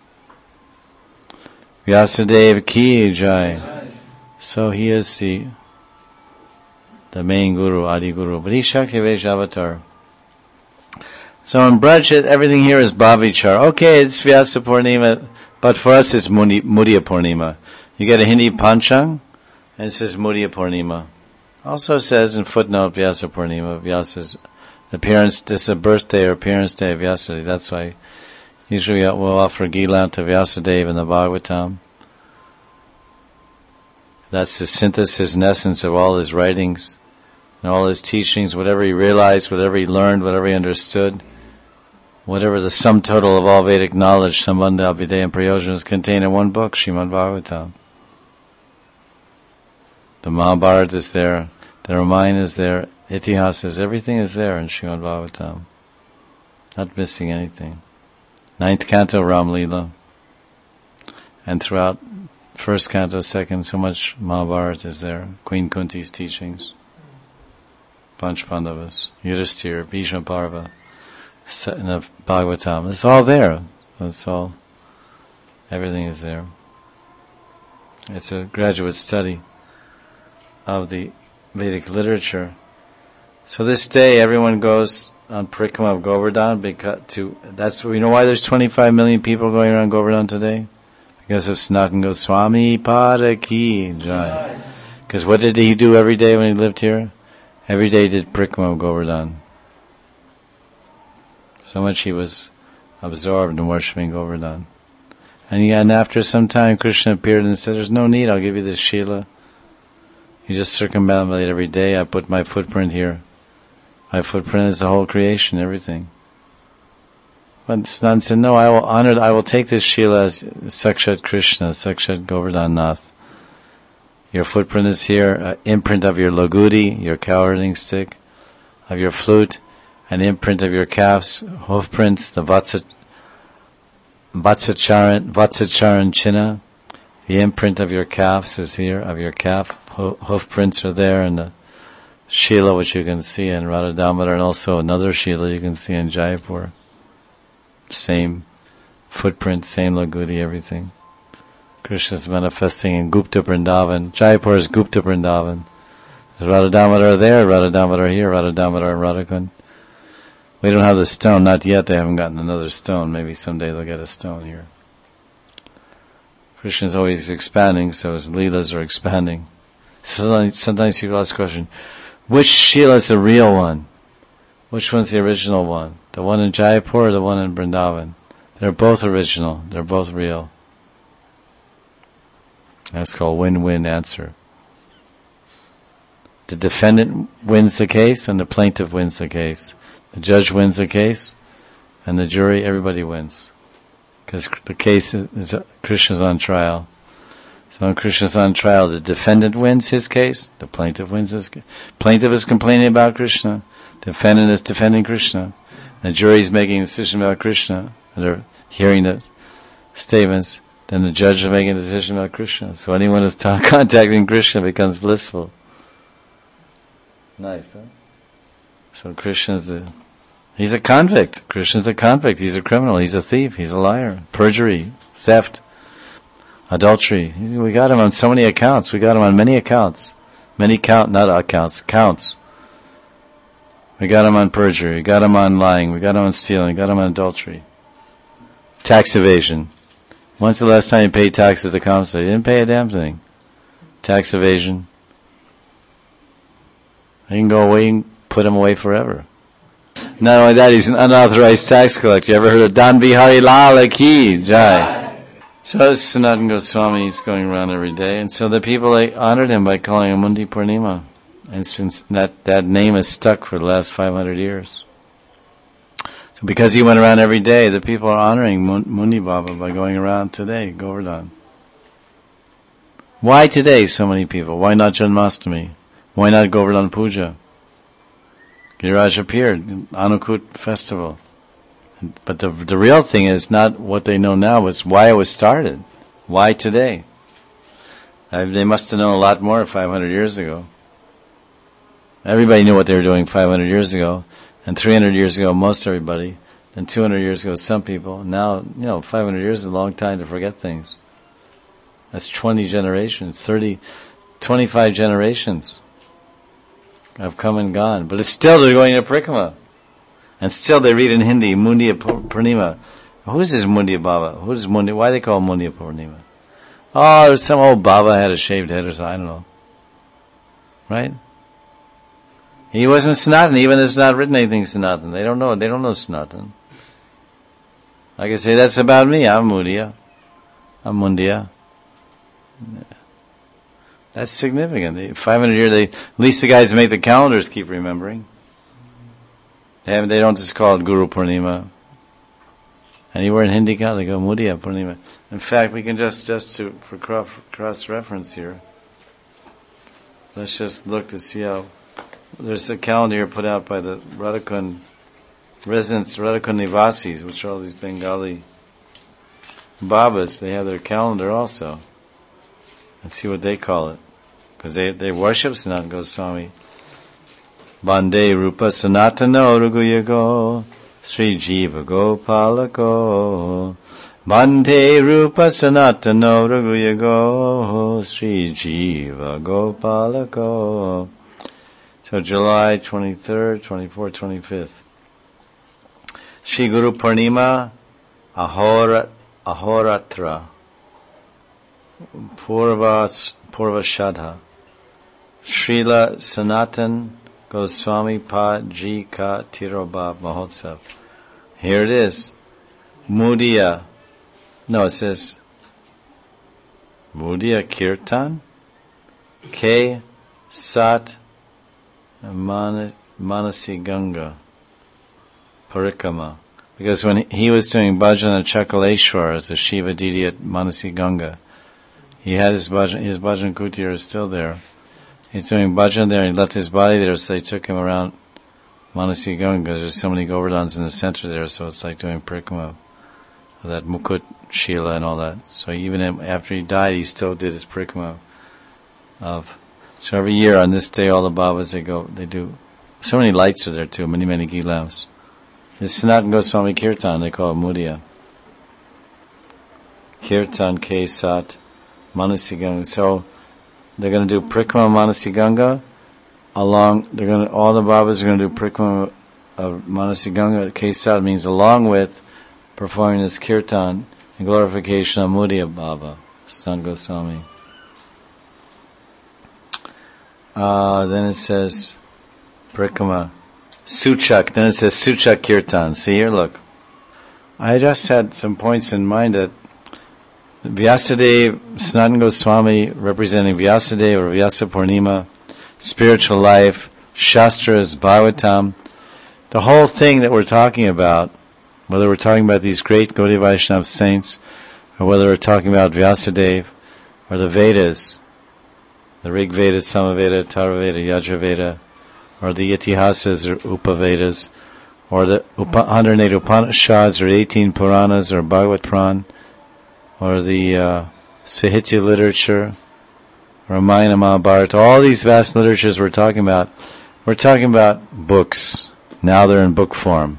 Vyasadeva ki jai. So he is the main guru, Adi Guru, but he's Shaktivesha avatar. So in Braj, everything here is Bhavichar. Okay, it's Vyasa Purnima, but for us it's Mudya Purnima. You get a Hindi Panchang, and it says Mudya Purnima. Also says in footnote Vyasa Purnima, Vyasa's appearance, this is a birthday or appearance day of Vyasa. That's why usually we'll offer Gilam to Vyasadeva in the Bhagavatam. That's the synthesis and essence of all his writings and all his teachings, whatever he realized, whatever he learned, whatever he understood, whatever the sum total of all Vedic knowledge, Sambandha, Abhideya, and Prayojan is contained in one book, Srimad Bhagavatam. The Mahabharata is there, the Ramayana is there, Itihas everything is there in Srimad Bhagavatam. Not missing anything. 9th canto, Ram Leela. And throughout 1st canto, 2nd, so much Mahabharata is there. Queen Kunti's teachings. Panch Pandavas, Yudhisthira, Bhishma Parva, in the Bhagavatam. It's all there. It's all, everything is there. It's a graduate study of the Vedic literature. So this day everyone goes on Parikrama of Govardhan you know why there's 25 million people going around Govardhan today? Because of Sanatana Goswami Pada Ki Jai. Because what did he do every day when he lived here? Every day he did Parikrama of Govardhan. So much he was absorbed in worshipping Govardhan. And after some time Krishna appeared and said, there's no need, I'll give you this Shila. You just circumambulate every day, I put my footprint here. My footprint is the whole creation, everything. But Sanatana said, no, I will take this Shila as Sakshat Krishna, Sakshat Govardhan Nath. Your footprint is here, imprint of your lagudi, your cow-herding stick, of your flute, an imprint of your calf's hoof prints, the Vatsacharan Chinna. The imprint of your calves is here, of your calf. Hoof prints are there, and the Shila, which you can see in Radha Damodar, and also another Shila you can see in Jaipur. Same footprint, same lagudi, everything. Krishna is manifesting in Gupta Vrindavan. Jaipur is Gupta Vrindavan. There's Radha Damodar there, Radha Damodar here, Radha Damodar and Radhakund. We don't have the stone, not yet. They haven't gotten another stone. Maybe someday they'll get a stone here. Krishna is always expanding, so his leelas are expanding. Sometimes people ask the question, which Shila is the real one? Which one's the original one? The one in Jaipur or the one in Vrindavan? They're both original. They're both real. That's called win-win answer. The defendant wins the case and the plaintiff wins the case. The judge wins the case and the jury, everybody wins. Because the case is Krishna's on trial. So when Krishna's on trial, the defendant wins his case, the plaintiff wins his case. Plaintiff is complaining about Krishna, defendant is defending Krishna. The jury is making a decision about Krishna, and they're hearing the statements. Then the judge is making a decision about Krishna. So anyone who's contacting Krishna becomes blissful. Nice, huh? So he's a convict. Krishna's a convict. He's a criminal. He's a thief. He's a liar. Perjury, theft, adultery. We got him on so many accounts. We got him on many accounts. Accounts. We got him on perjury. We got him on lying. We got him on stealing. We got him on adultery. Tax evasion. When's the last time you paid taxes to Kamsa? You didn't pay a damn thing. Tax evasion. You can go away and put him away forever. Not only that, he's an unauthorized tax collector. You ever heard of Dan Bihari Lal Ki Jai? So Sanatana Goswami is going around every day, and so the people honored him by calling him Mundi Purnima. And it's been, that name is stuck for the last 500 years. So because he went around every day, the people are honoring Mundi Baba by going around today, Govardhan. Why today so many people? Why not Janmashtami? Why not Govardhan Puja? Giriraj appeared, Anukut festival. But the real thing is not what they know now, it's why it was started. Why today? They must have known a lot more 500 years ago. Everybody knew what they were doing 500 years ago, and 300 years ago most everybody, and 200 years ago some people. Now, 500 years is a long time to forget things. That's 20 generations, 25 generations have come and gone. But it's still they're going to Parikrama. And still they read in Hindi, Mundiya Purnima. Who is this Mundiya Baba? Who is Mundiya? Why do they call him Mundiya Purnima? Oh, there's some old Baba had a shaved head or something, I don't know. Right? He wasn't Sanatan, even if it's not written anything Sanatan. They don't know Sanatan. I can say, that's about me, I'm Mundiya. That's significant. 500 years, at least the guys who make the calendars keep remembering. They don't just call it Guru Purnima. Anywhere in Hindi, they go Mudiya Purnima. In fact, we can for cross-reference here, let's just look to see how, there's a calendar here put out by the Radhakund residents, Radhakund Nivasis, which are all these Bengali Babas. They have their calendar also. Let's see what they call it. Because they worship Sanatana Goswami. Bande Rupa Sanatana Raghuyago Sri Jiva Gopalako Bande Rupa Sanatana Raghuyago Sri Jiva Gopalako. So July 23rd, 24th, 25th. Shri Guru Purnima Ahoratra Purva Shadha Srila Sanatan Goswami Pa Ji Ka Tirobha Mahotsav. Here it is. Mudiya. No, it says Mudiya Kirtan K Sat Manasi Ganga Parikrama. Because when he was doing bhajan at Chakaleshwar as a Shiva deity at Manasi Ganga, he had his bhajan kutir is still there. He's doing bhajan there, and he left his body there, so they took him around Manasi Ganga. There's so many Govardhans in the center there, so it's like doing parikrama of that Mukut Shila and all that. So even after he died, he still did his parikrama of. So every year on this day, all the Babas, they do, so many lights are there too, many ghee lamps. It's Sanatana Goswami Kirtan, they call it Mudiya. Kirtan K Sat Manasi Ganga. So they're going to do Parikrama Manasi Ganga. All the Babas are going to do Parikrama of Manasi Ganga. K Sat means along with performing this Kirtan and glorification of Mudiya Baba, Sanatana Goswami. Then it says Parikrama Suchak, then it says Suchak Kirtan. See here, look. I just had some points in mind that Vyasadeva, Sanatana Goswami representing Vyasadeva or Vyasa Purnima, spiritual life, Shastras, Bhagavatam, the whole thing that we're talking about, whether we're talking about these great Gaudiya Vaishnava saints, or whether we're talking about Vyasadeva, or the Vedas, the Rig Veda, Samaveda, Taraveda, Yajurveda, or the Itihasas or Upavedas, or the 108 Upanishads, or 18 Puranas, or Bhagavad Puran, or the Sahitya literature, Ramayana, Mahabharata, all these vast literatures we're talking about books. Now they're in book form.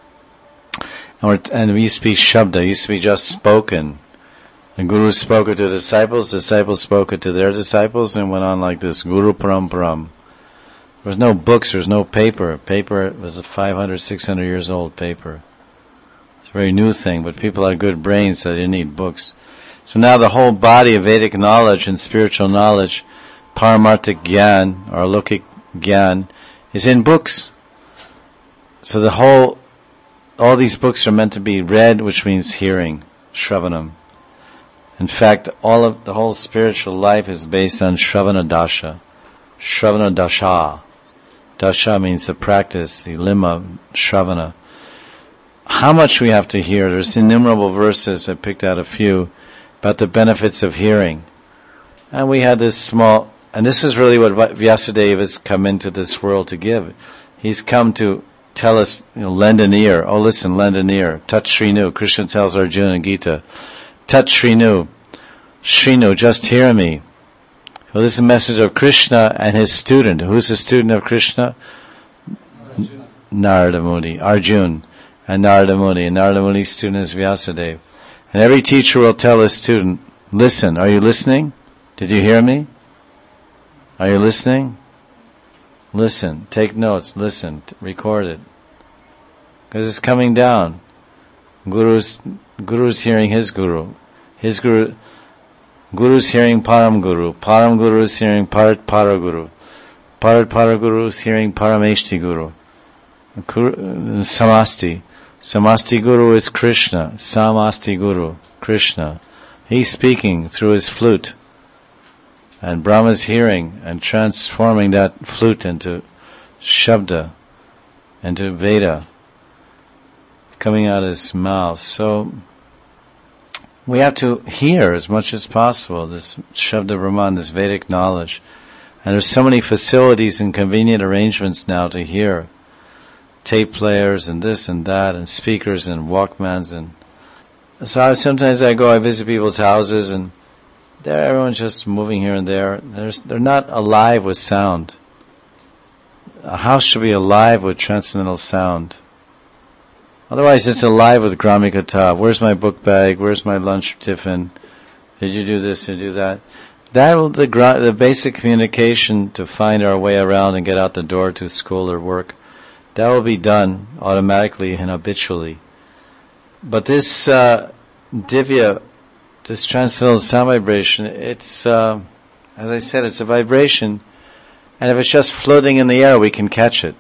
And we used to be Shabda, used to be just spoken. The Guru spoke it to the disciples spoke it to their disciples, and went on like this, Guru Paramparam. There was no books, there was no paper. Paper was a 500, 600 years old paper. It's a very new thing, but people had good brains, so they didn't need books. So now the whole body of Vedic knowledge and spiritual knowledge, Paramarthic Gyan, or Lokik Gyan, is in books. So all these books are meant to be read, which means hearing, Shravanam. In fact, the whole spiritual life is based on Shravana Dasha. Shravana Dasha. Dasha means the practice, the limma, Shravana. How much we have to hear. There's innumerable verses, I picked out a few, about the benefits of hearing. And we had this and this is really what Vyasadeva has come into this world to give. He's come to tell us, lend an ear. Oh, listen, lend an ear. Tat Shrinu. Krishna tells Arjuna in Gita. Tat Shrinu. Shrinu, just hear me. So this is a message of Krishna and his student. Who's the student of Krishna? Narada Muni. Arjun and Narada Muni. And Narada Muni's student is Vyasadeva. And every teacher will tell his student, listen, are you listening? Did you hear me? Are you listening? Listen, take notes, listen, record it. Because it's coming down. Guru's hearing his guru. Guru's hearing Param Guru. Param Guru is hearing Parat Paraguru. Parat Paraguru is hearing Parameshti Guru. Samasti. Samasti Guru is Krishna. Samasti Guru, Krishna. He's speaking through his flute. And Brahma's hearing and transforming that flute into Shabda, into Veda, coming out of his mouth. So we have to hear as much as possible this Shabda Brahman, this Vedic knowledge. And there's so many facilities and convenient arrangements now to hear. Tape players and this and that and speakers and Walkmans. And so sometimes I visit people's houses and everyone's just moving here and there. They're not alive with sound. A house should be alive with transcendental sound. Otherwise it's alive with Gramikata. Where's my book bag? Where's my lunch tiffin? Did you do this? Did you do that? The basic communication to find our way around and get out the door to school or work, that will be done automatically and habitually. But this divya, this transcendental sound vibration, it's, as I said, it's a vibration, and if it's just floating in the air, we can catch it.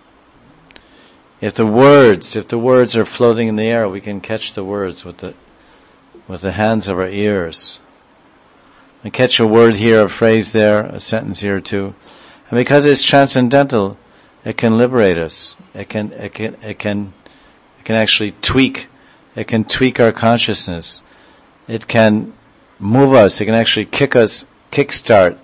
If the words are floating in the air, we can catch the words with the hands of our ears. We catch a word here, a phrase there, a sentence here too. And because it's transcendental, it can liberate us. It can actually tweak. It can tweak our consciousness. It can move us. It can actually kickstart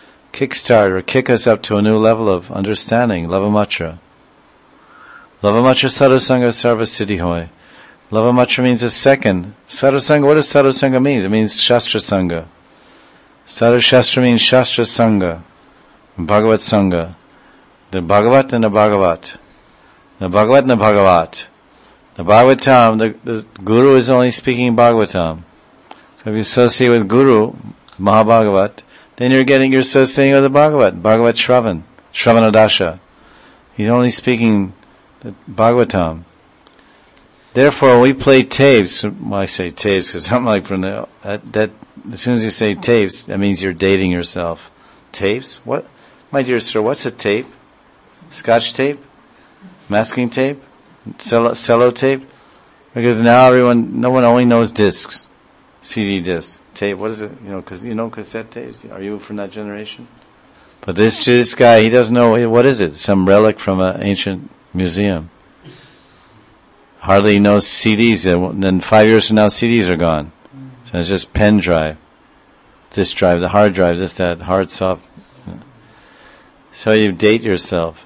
or kick us up to a new level of understanding. Lavamatra. Lavamatra sadhusanga sarva siddhi hoy. Lavamatra means a second. Sadhusanga, what does sadhusanga mean? It means shastra sangha. Sadhu shastra means shastra sangha. Bhagavat sangha. The Bhagavat and the Bhagavat. The Bhagavat and the Bhagavat. The Bhagavatam, the Guru is only speaking Bhagavatam. So if you associate with Guru, Mahabhagavat, then you're associating with the Bhagavat, Bhagavat Shravanadasha. He's only speaking the Bhagavatam. Therefore, when we play tapes, well, I say tapes because I'm like from that as soon as you say tapes, that means you're dating yourself. Tapes? What? My dear sir, what's a tape? Scotch tape? Masking tape? Cello tape? Because now no one only knows discs. CD disc. Tape, what is it? Because cassette tapes. Are you from that generation? But this guy, he doesn't know, what is it? Some relic from an ancient museum. Hardly knows CDs. And then 5 years from now, CDs are gone. So it's just pen drive. This drive, the hard drive, that hard soft. So you date yourself.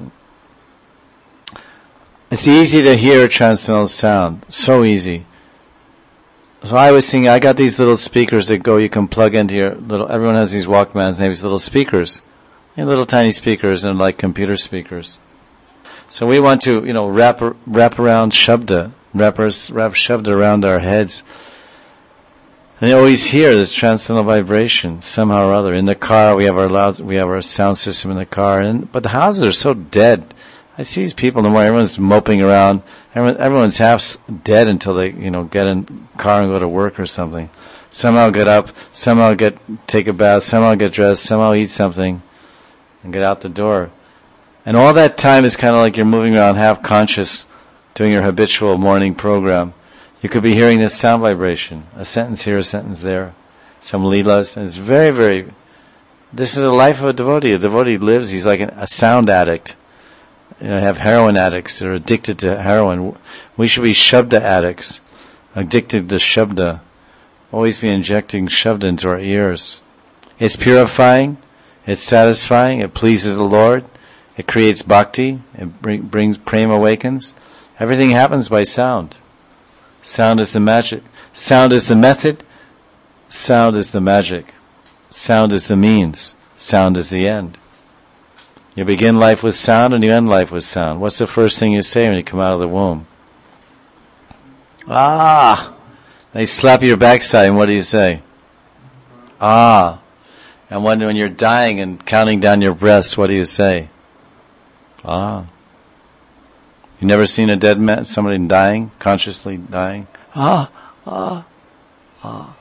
It's easy to hear transcendental sound. So easy. So I was thinking, I got these little speakers that you can plug into everyone has these Walkmans, they have these little speakers. Little tiny speakers and like computer speakers. So we want to, wrap around Shabda, wrap Shabda around our heads. And you always hear this transcendental vibration somehow or other. In the car, we have our sound system in the car, but the houses are so dead. I see these people in the morning, everyone's moping around. Everyone's half dead until they, get in the car and go to work or something. Somehow get up, somehow take a bath, somehow get dressed, somehow eat something, and get out the door. And all that time is kind of like you're moving around half conscious, doing your habitual morning program. You could be hearing this sound vibration, a sentence here, a sentence there, some leelas, and it's very, very, this is the life of a devotee. A devotee lives, he's like a sound addict. Have heroin addicts that are addicted to heroin. We should be Shabda addicts, addicted to Shabda. Always be injecting Shabda into our ears. It's purifying, it's satisfying, it pleases the Lord, it creates bhakti, it brings prema awakens. Everything happens by sound. Sound is the magic. Sound is the method. Sound is the magic. Sound is the means. Sound is the end. You begin life with sound and you end life with sound. What's the first thing you say when you come out of the womb? Ah! They slap your backside and what do you say? Ah! And when you're dying and counting down your breaths, what do you say? Ah! You never seen a dead man, somebody dying, consciously dying? Ah! Ah! Ah!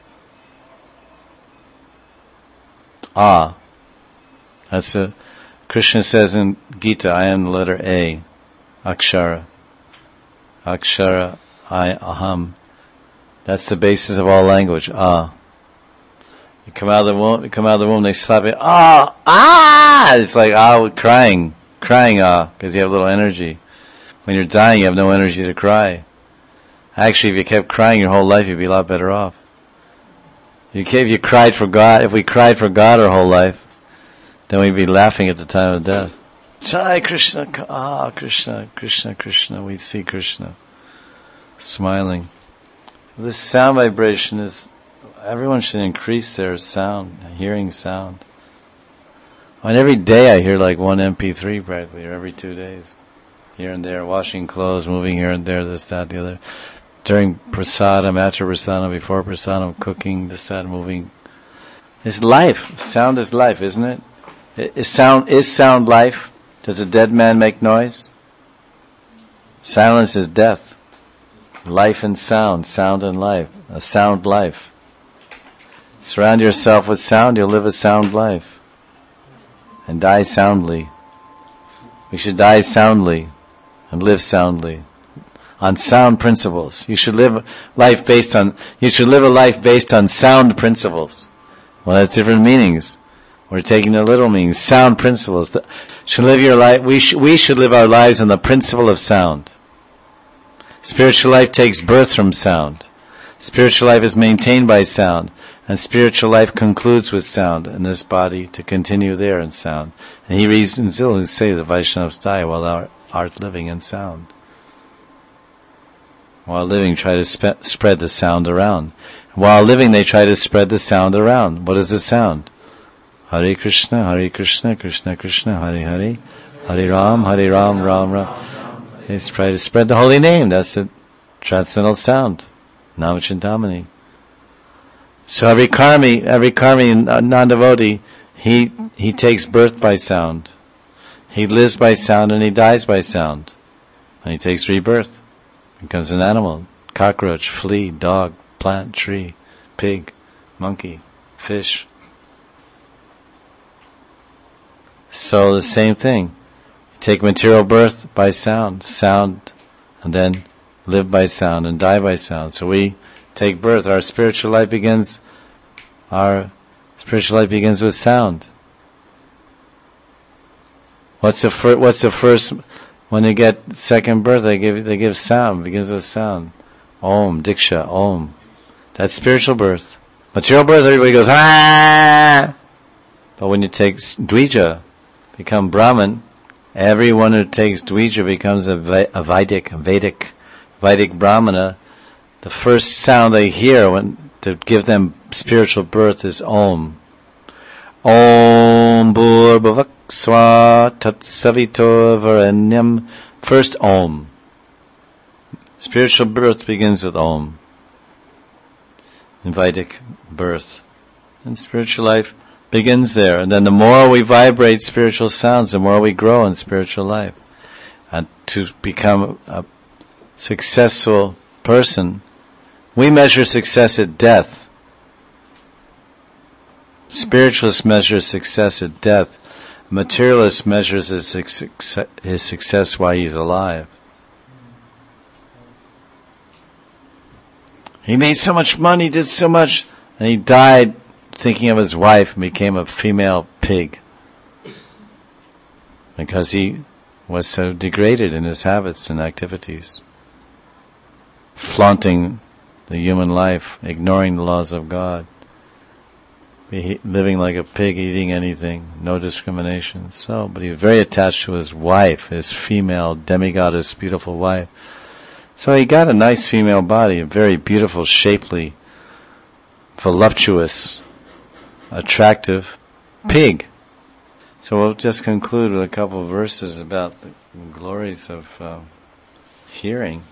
Ah! That's Krishna says in Gita, I am the letter A, Akshara. Akshara, I, Aham. That's the basis of all language, Ah. You come out of the womb, they slap you. It's like crying, because you have little energy. When you're dying, you have no energy to cry. Actually, if you kept crying your whole life, you'd be a lot better off. If we cried for God our whole life, then we'd be laughing at the time of death. Jai Krishna, Krishna, Krishna, Krishna, we see Krishna. Smiling. This sound vibration everyone should increase their sound, hearing sound. And every day I hear like one MP3 practically, or every 2 days. Here and there, washing clothes, moving here and there, this, that, the other. During prasadam, after prasadam, before prasadam, cooking, this, that, moving. It's life. Sound is life, isn't it? Is sound life? Does a dead man make noise? Silence is death. Life and sound and life. A sound life. Surround yourself with sound, you'll live a sound life. And die soundly. We should die soundly and live soundly. On sound principles. You should live a life based on sound principles. Well, that's different meanings. We're taking the little meanings. Sound principles. Should live your life. We should live our lives on the principle of sound. Spiritual life takes birth from sound. Spiritual life is maintained by sound. And spiritual life concludes with sound in this body to continue there in sound. And he reasons who say the Vaishnavas die while thou art living in sound. While living, try to spread the sound around. While living, they try to spread the sound around. What is the sound? Hare Krishna, Krishna Krishna, Hare Hare, Hare Ram, Ram Ram. They try to spread the holy name. That's the transcendental sound. Namachintamani. So every karmi, non-devotee, he takes birth by sound. He lives by sound and he dies by sound. And he takes rebirth. Becomes an animal. Cockroach, flea, dog, plant, tree, pig, monkey, fish. So the same thing. You take material birth by sound, and then live by sound and die by sound. So we take birth. Our spiritual life begins with sound. What's the first? When they get second birth, they give sound. It begins with sound. Om, Diksha, Om. That's spiritual birth. Material birth, everybody goes ah. But when you take Dvija, become Brahman, everyone who takes Dvija becomes a Vedic Brahmana. The first sound they hear to give them spiritual birth is Om. Om Bhurbhuvak Swa Tat Savito Varenyam. First Om. Spiritual birth begins with Om. In Vedic birth. And spiritual life begins there. And then the more we vibrate spiritual sounds, the more we grow in spiritual life. And to become a successful person, we measure success at death. Spiritualist measures success at death. Materialist measures his success while he's alive. He made so much money, did so much, and he died thinking of his wife and became a female pig. Because he was so degraded in his habits and activities. Flaunting the human life, ignoring the laws of God. Living like a pig, eating anything, no discrimination. But he was very attached to his wife, his female demigoddess, beautiful wife. So he got a nice female body, a very beautiful, shapely, voluptuous, attractive pig. So we'll just conclude with a couple of verses about the glories of hearing.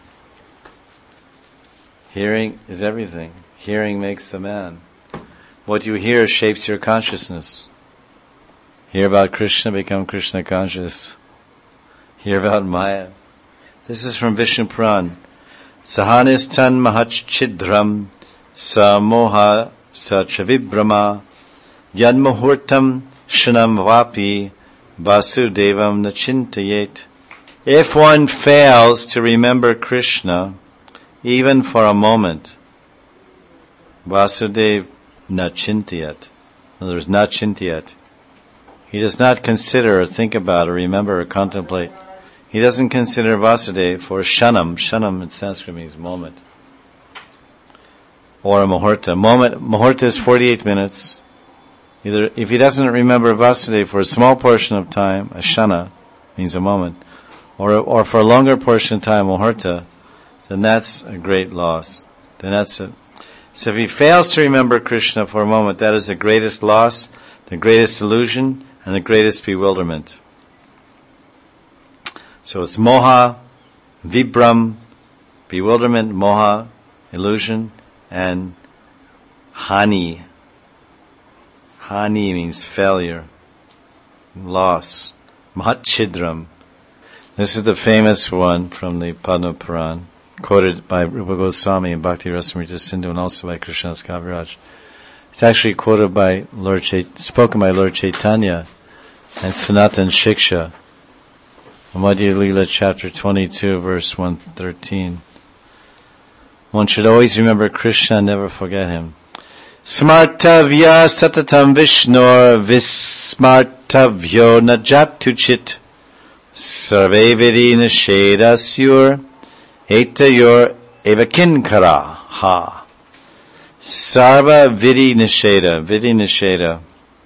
Hearing is everything. Hearing makes the man. What you hear shapes your consciousness. Hear about Krishna, become Krishna conscious. Hear about Maya. This is from Vishnu Puran. Sahanistan mahachchidram samoha sachavibrama yadmuhurtam shanam vapi vasudevam nachintayet. If one fails to remember Krishna, even for a moment, Vasudev nachintayat. In other words, not chintiyat. He does not consider or think about or remember or contemplate. He doesn't consider Vasudeva for shanam. Shanam in Sanskrit means moment. Or a muhurta. Muhurta is 48 minutes. Either if he doesn't remember Vasudeva for a small portion of time, a shana means a moment, or for a longer portion of time, muhurta, then that's a great loss. Then that's it. So if he fails to remember Krishna for a moment, that is the greatest loss, the greatest illusion, and the greatest bewilderment. So it's moha, vibram, bewilderment, moha, illusion, and hani. Hani means failure, loss. Mahatchidram. This is the famous one from the Padma Puran, quoted by Rupa Goswami in Bhakti Rasamrita Sindhu and also by Krishnadas Kaviraj. It's actually quoted by spoken by Lord Chaitanya and Sanatan Shiksha, Madhya Lila chapter 22 verse 113. One should always remember Krishna and never forget him. Smartavya satatam vishnor vismartavyo najatuchit sarve vidi nishedasur etayor evakinkara ha. Sarva vidi nisheda. Vidi nisheda.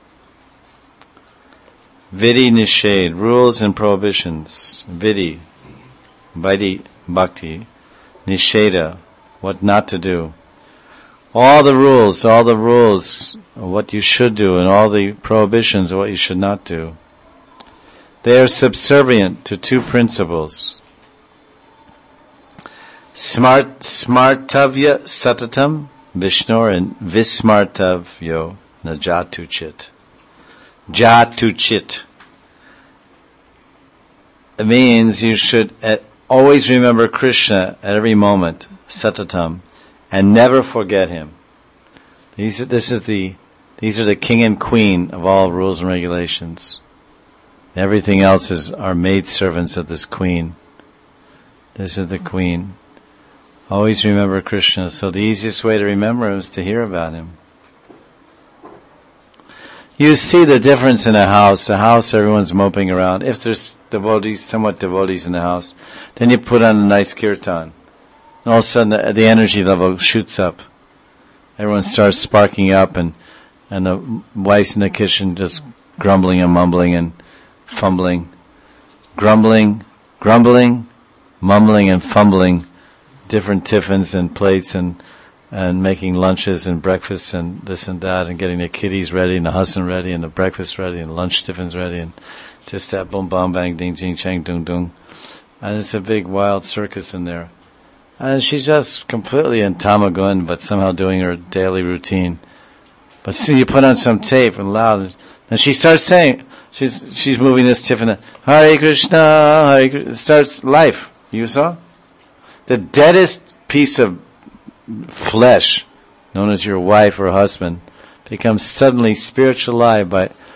Vidi nisheda. Rules and prohibitions. Vidi. Vaidhi bhakti. Nisheda. What not to do. All the rules of what you should do and all the prohibitions of what you should not do. They are subservient to two principles. Smartavya satatam Vishnor and vismartavyo najatuchit. Jatuchit. It means you should always remember Krishna at every moment, satatam, and never forget him. These are the king and queen of all rules and regulations. Everything else are maid servants of this queen. This is the queen. Always remember Krishna. So the easiest way to remember him is to hear about him. You see the difference in a house. A house, everyone's moping around. If there's somewhat devotees in the house, then you put on a nice kirtan. And all of a sudden the energy level shoots up. Everyone starts sparking up and the wife's in the kitchen just grumbling and mumbling and fumbling. Grumbling, mumbling and fumbling. Different tiffins and plates and making lunches and breakfasts and this and that and getting the kiddies ready and the husband ready and the breakfast ready and lunch tiffins ready and just that boom, bam, bang, ding, jing, chang, dung, dung. And it's a big wild circus in there. And she's just completely in tamagun, but somehow doing her daily routine. But see, you put on some tape and loud, and she starts saying, she's moving this tiffin, and Hare Krishna, Hare Krishna. It starts life. You saw? The deadest piece of flesh, known as your wife or husband, becomes suddenly spiritual alive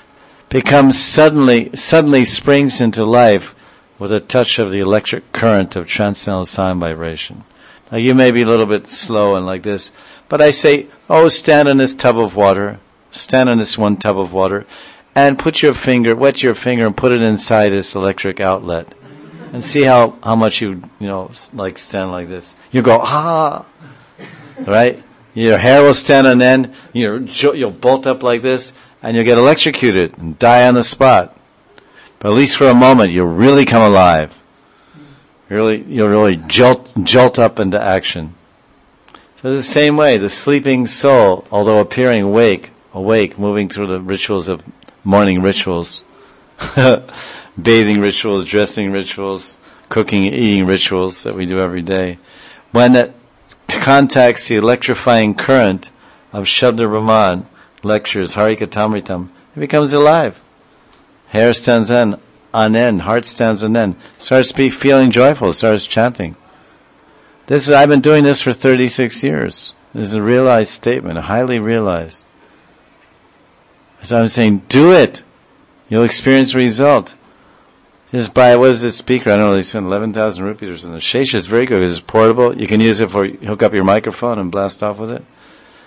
suddenly springs into life with a touch of the electric current of transcendental sound vibration. Now you may be a little bit slow and like this, but I say, stand in this tub of water, stand in this one tub of water, and wet your finger and put it inside this electric outlet. And see how much you stand like this. You go, right? Your hair will stand on end, you'll bolt up like this, and you'll get electrocuted and die on the spot. But at least for a moment, you'll really come alive. You'll really jolt up into action. So the same way, the sleeping soul, although appearing awake, moving through the rituals of morning rituals, bathing rituals, dressing rituals, cooking, eating rituals that we do every day. When it contacts the electrifying current of Shabda Brahman, lectures, Harikatamritam, it becomes alive. Hair stands on end, heart stands on end, starts feeling joyful, starts chanting. I've been doing this for 36 years. This is a realized statement, highly realized. So I'm saying, do it. You'll experience the result. Just buy, what is this speaker? I don't know, they spend 11,000 rupees or something. The Shesha is very good because it's portable. You can use it hook up your microphone and blast off with it.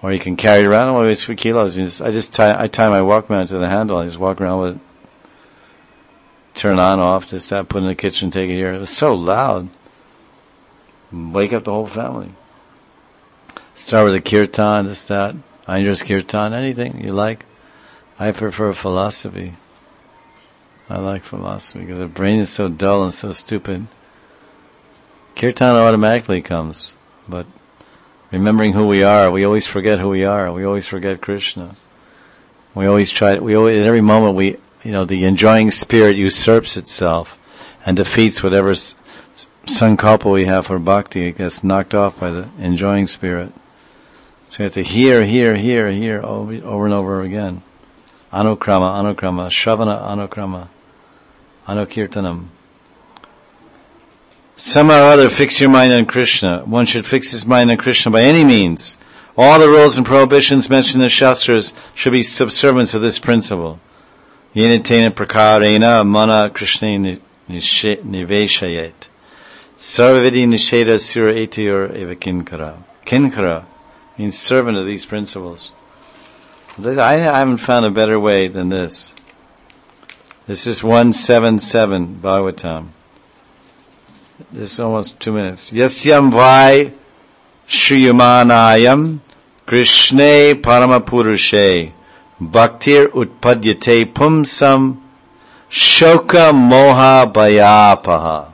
Or you can carry it around. Oh, it's 3 kilos. I tie my Walkman to the handle. I just walk around with it. Turn on, off, just that, put it in the kitchen, take it here. It was so loud. Wake up the whole family. Start with a kirtan, this, that. Aindra's kirtan, anything you like. I prefer philosophy. I like philosophy because the brain is so dull and so stupid. Kirtan automatically comes, but remembering who we are, we always forget who we are. We always forget Krishna. At every moment the enjoying spirit usurps itself and defeats whatever sankalpa we have for bhakti. It gets knocked off by the enjoying spirit. So we have to hear over and over again. Anukrama, Shravana Anukrama, Anukirtanam. Somehow or other, fix your mind on Krishna. One should fix his mind on Krishna by any means. All the rules and prohibitions mentioned in the Shastras should be subservience of this principle. Yenatena prakarena mana Krishna niveshayet. Sarvavedi nisheda sura etiyor eva kinkara. Kinkara means servant of these principles. I haven't found a better way than this. This is 177 Bhagavatam. This is almost 2 minutes. Yasyam vai shriyumanayam Krishne paramapurushe bhaktir utpadyate pumsam shoka moha bhayapaha.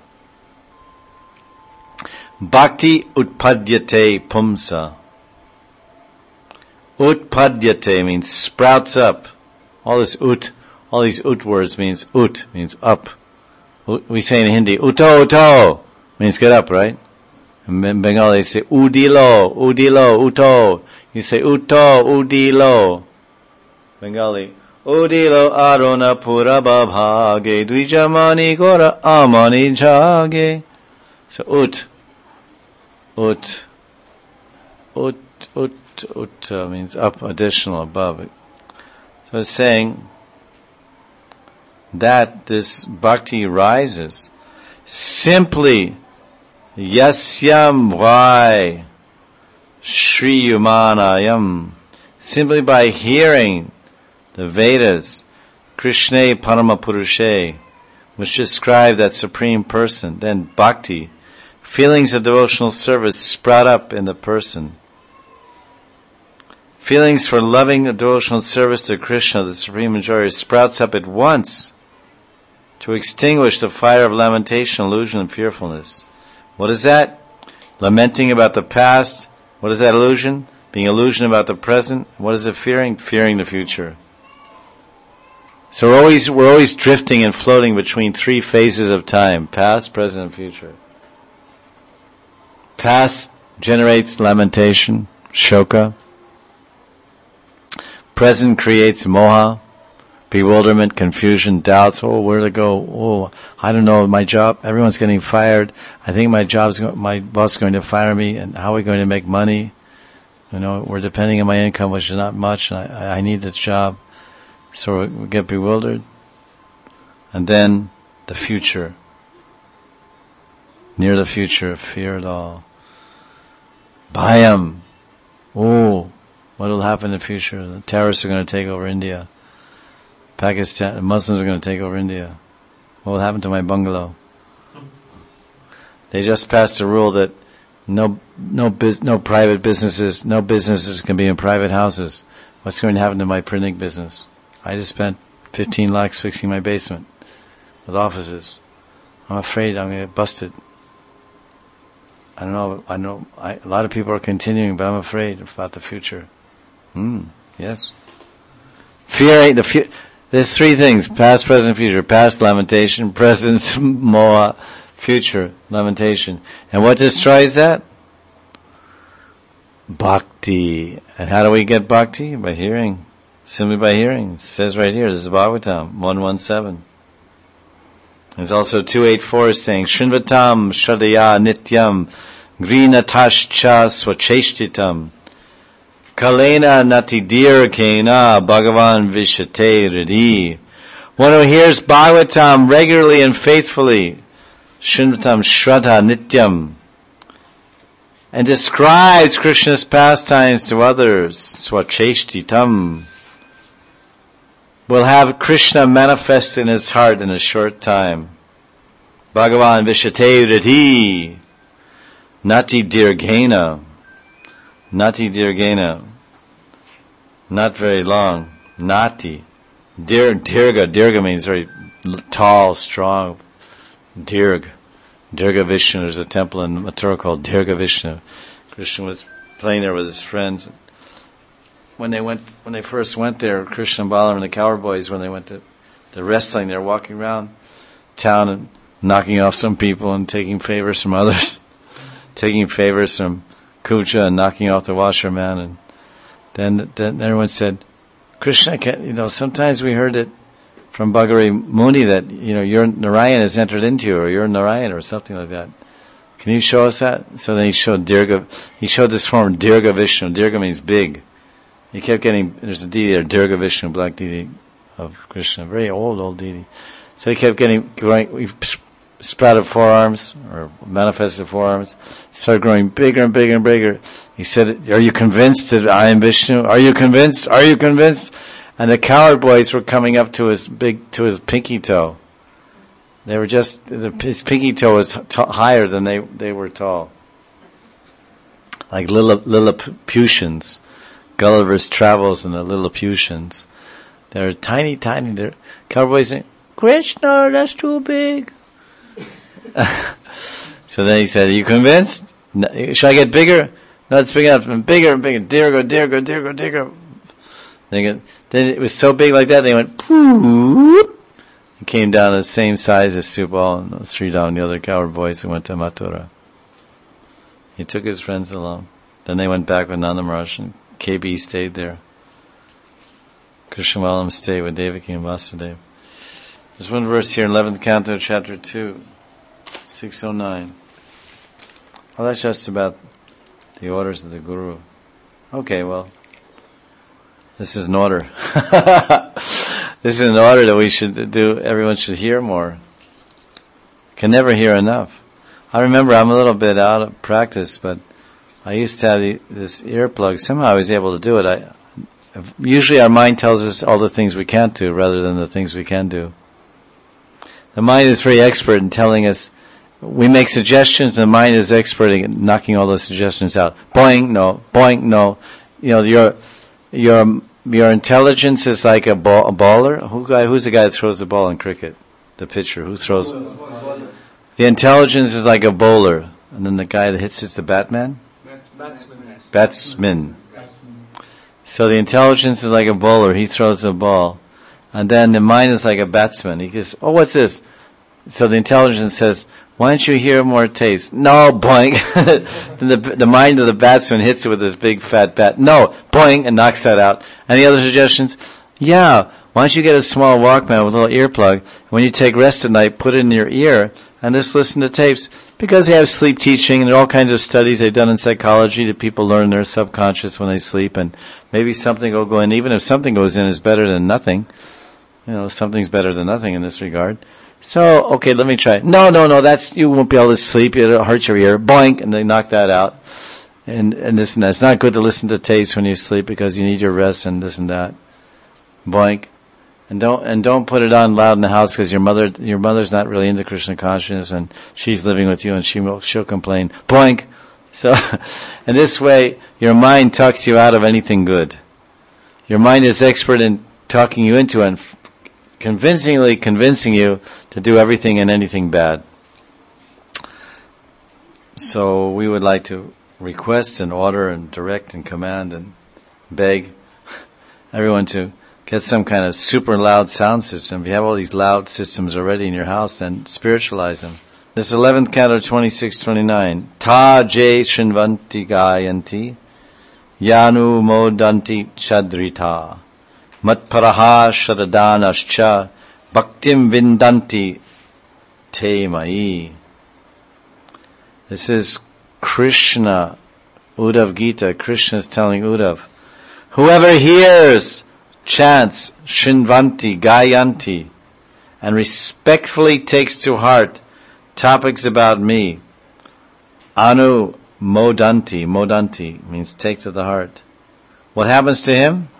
Bhakti utpadyate pumsa. Utpadyate means sprouts up. All these ut words means up. We say in Hindi, uto, means get up, right? In Bengali they say udilo, uto. You say uto, udilo. Bengali, udilo arona pura babhage, dwijamani gora amani jage. So ut means up, additional, above. So it's saying that this bhakti rises simply yasyam vai shriyumanayam, simply by hearing the Vedas, Krishna Paramapurushe, which describe that supreme person. Then bhakti, feelings of devotional service sprout up in the person. Feelings for loving devotional service to Krishna, the Supreme Majority, sprouts up at once to extinguish the fire of lamentation, illusion, and fearfulness. What is that? Lamenting about the past. What is that illusion? Being illusion about the present. What is it fearing? Fearing the future. So we're always drifting and floating between 3 phases of time: past, present, and future. Past generates lamentation, shoka. Present creates moha, bewilderment, confusion, doubts. Oh, where to go? Oh, I don't know. My job, everyone's getting fired. I think my boss is going to fire me. And how are we going to make money? We're depending on my income, which is not much. And I need this job. So we get bewildered. And then the future. Near the future, fear it all. Bhayam. Oh, what will happen in the future? The terrorists are going to take over India. Pakistan, the Muslims are going to take over India. What will happen to my bungalow? They just passed a rule that no private businesses, no businesses can be in private houses. What's going to happen to my printing business? I just spent 15 lakhs fixing my basement with offices. I'm afraid I'm going to get busted. I know. A lot of people are continuing, but I'm afraid about the future. Yes. Fear ain't the future. There's 3 things: past, present, future. Past, lamentation; present, moha; future, lamentation. And what destroys that? Bhakti. And how do we get bhakti? By hearing. Simply by hearing. It says right here, this is Bhagavatam 117. There's also 284 saying, Shinvatam Shradaya Nityam Grinatascha Swacheshtitam Kalena Natidir Kena Bhagavan Vishate Ridi. One who hears Bhagavatam regularly and faithfully, Shinvatam Shraddha Nityam, and describes Krishna's pastimes to others, swacheshtitam, will have Krishna manifest in his heart in a short time. Bhagavan Vishate Radhi, Nati Dirghena, not very long, Nati, Dirga means very tall, strong, Dirga Vishnu. There's a temple in Mathura called Dirga Vishnu. Krishna was playing there with his friends. When they first went there, Krishna and Balaram and the Cowherd Boys, when they went to the wrestling, they're walking around town and knocking off some people and taking favors from others, taking favors from Kucha and knocking off the washerman. And then everyone said, Krishna, sometimes we heard it from Bhagari Muni that, your Narayan has entered into you, or you're Narayan, or something like that. Can you show us that? So then he showed this form, Dirga Vishnu. Dirga means big. He kept there's a deity there, Dirga Vishnu, black deity of Krishna, very old deity. So he kept growing, sprouted forearms, or manifested forearms, started growing bigger and bigger and bigger. He said, are you convinced that I am Vishnu? Are you convinced? Are you convinced? And the Cowherd Boys were coming up to his pinky toe. They were his pinky toe was higher than they were tall. Like Lilliputians. Gulliver's Travels and the Lilliputians. They're tiny. They're Cowherd Boys saying, Krishna, that's too big. So then he said, are you convinced? Should I get bigger? No, it's big enough. And bigger and bigger. Dirga. Then it was so big like that, they went, poof. It came down the same size as Subal and Sridham and the other Cowherd Boys who went to Mathura. He took his friends along. Then they went back with Nanda Maharaj, and KB stayed there. Krishna Balaram stayed with Devaki and Vasudeva. There's one verse here in 11th Canto, chapter 2, 609. Well, that's just about the orders of the Guru. Okay, well, this is an order. This is an order that we should do, everyone should hear more. Can never hear enough. I remember I'm a little bit out of practice, but I used to have this earplug. Somehow I was able to do it. Usually our mind tells us all the things we can't do rather than the things we can do. The mind is very expert in telling us. We make suggestions, and the mind is expert in knocking all those suggestions out. Boing, no. Boing, no. Your intelligence is like a baller. Who's the guy that throws the ball in cricket? The pitcher. Who throws? The intelligence is like a bowler, and then the guy that hits it's the Batman. Batsman. So the intelligence is like a bowler. He throws the ball, and then the mind is like a batsman. He goes, "Oh, what's this?" So the intelligence says, "Why don't you hear more tapes?" No, boing. the mind of the batsman hits it with this big fat bat. No, boing, and knocks that out. Any other suggestions? Yeah. Why don't you get a small Walkman with a little earplug? When you take rest at night, put it in your ear and just listen to tapes. Because they have sleep teaching, and there are all kinds of studies they've done in psychology that people learn their subconscious when they sleep, and maybe something will go in. Even if something goes in, is better than nothing. Something's better than nothing in this regard. So, okay, let me try. No, you won't be able to sleep. It'll hurt your ear. Boink, and they knock that out. And this and that. It's not good to listen to tapes when you sleep because you need your rest and this and that. Boink. And don't put it on loud in the house because your mother's not really into Krishna consciousness and she's living with you and she'll complain. Boink. So, in this way, your mind talks you out of anything good. Your mind is expert in talking you into and convincingly convincing you to do everything and anything bad. So we would like to request and order and direct and command and beg everyone to get some kind of super loud sound system. If you have all these loud systems already in your house, then spiritualize them. This 11th canto, 26-29. Ta je shinvanti gayanti yanu modanti chadrita matparaha shadadanascha bhaktim vindanti te mai. This is Krishna, Uddhav Gita. Krishna is telling Uddhav, whoever hears, chants, shinvanti, gayanti, and respectfully takes to heart topics about me, anu, modanti. Modanti means take to the heart. What happens to him?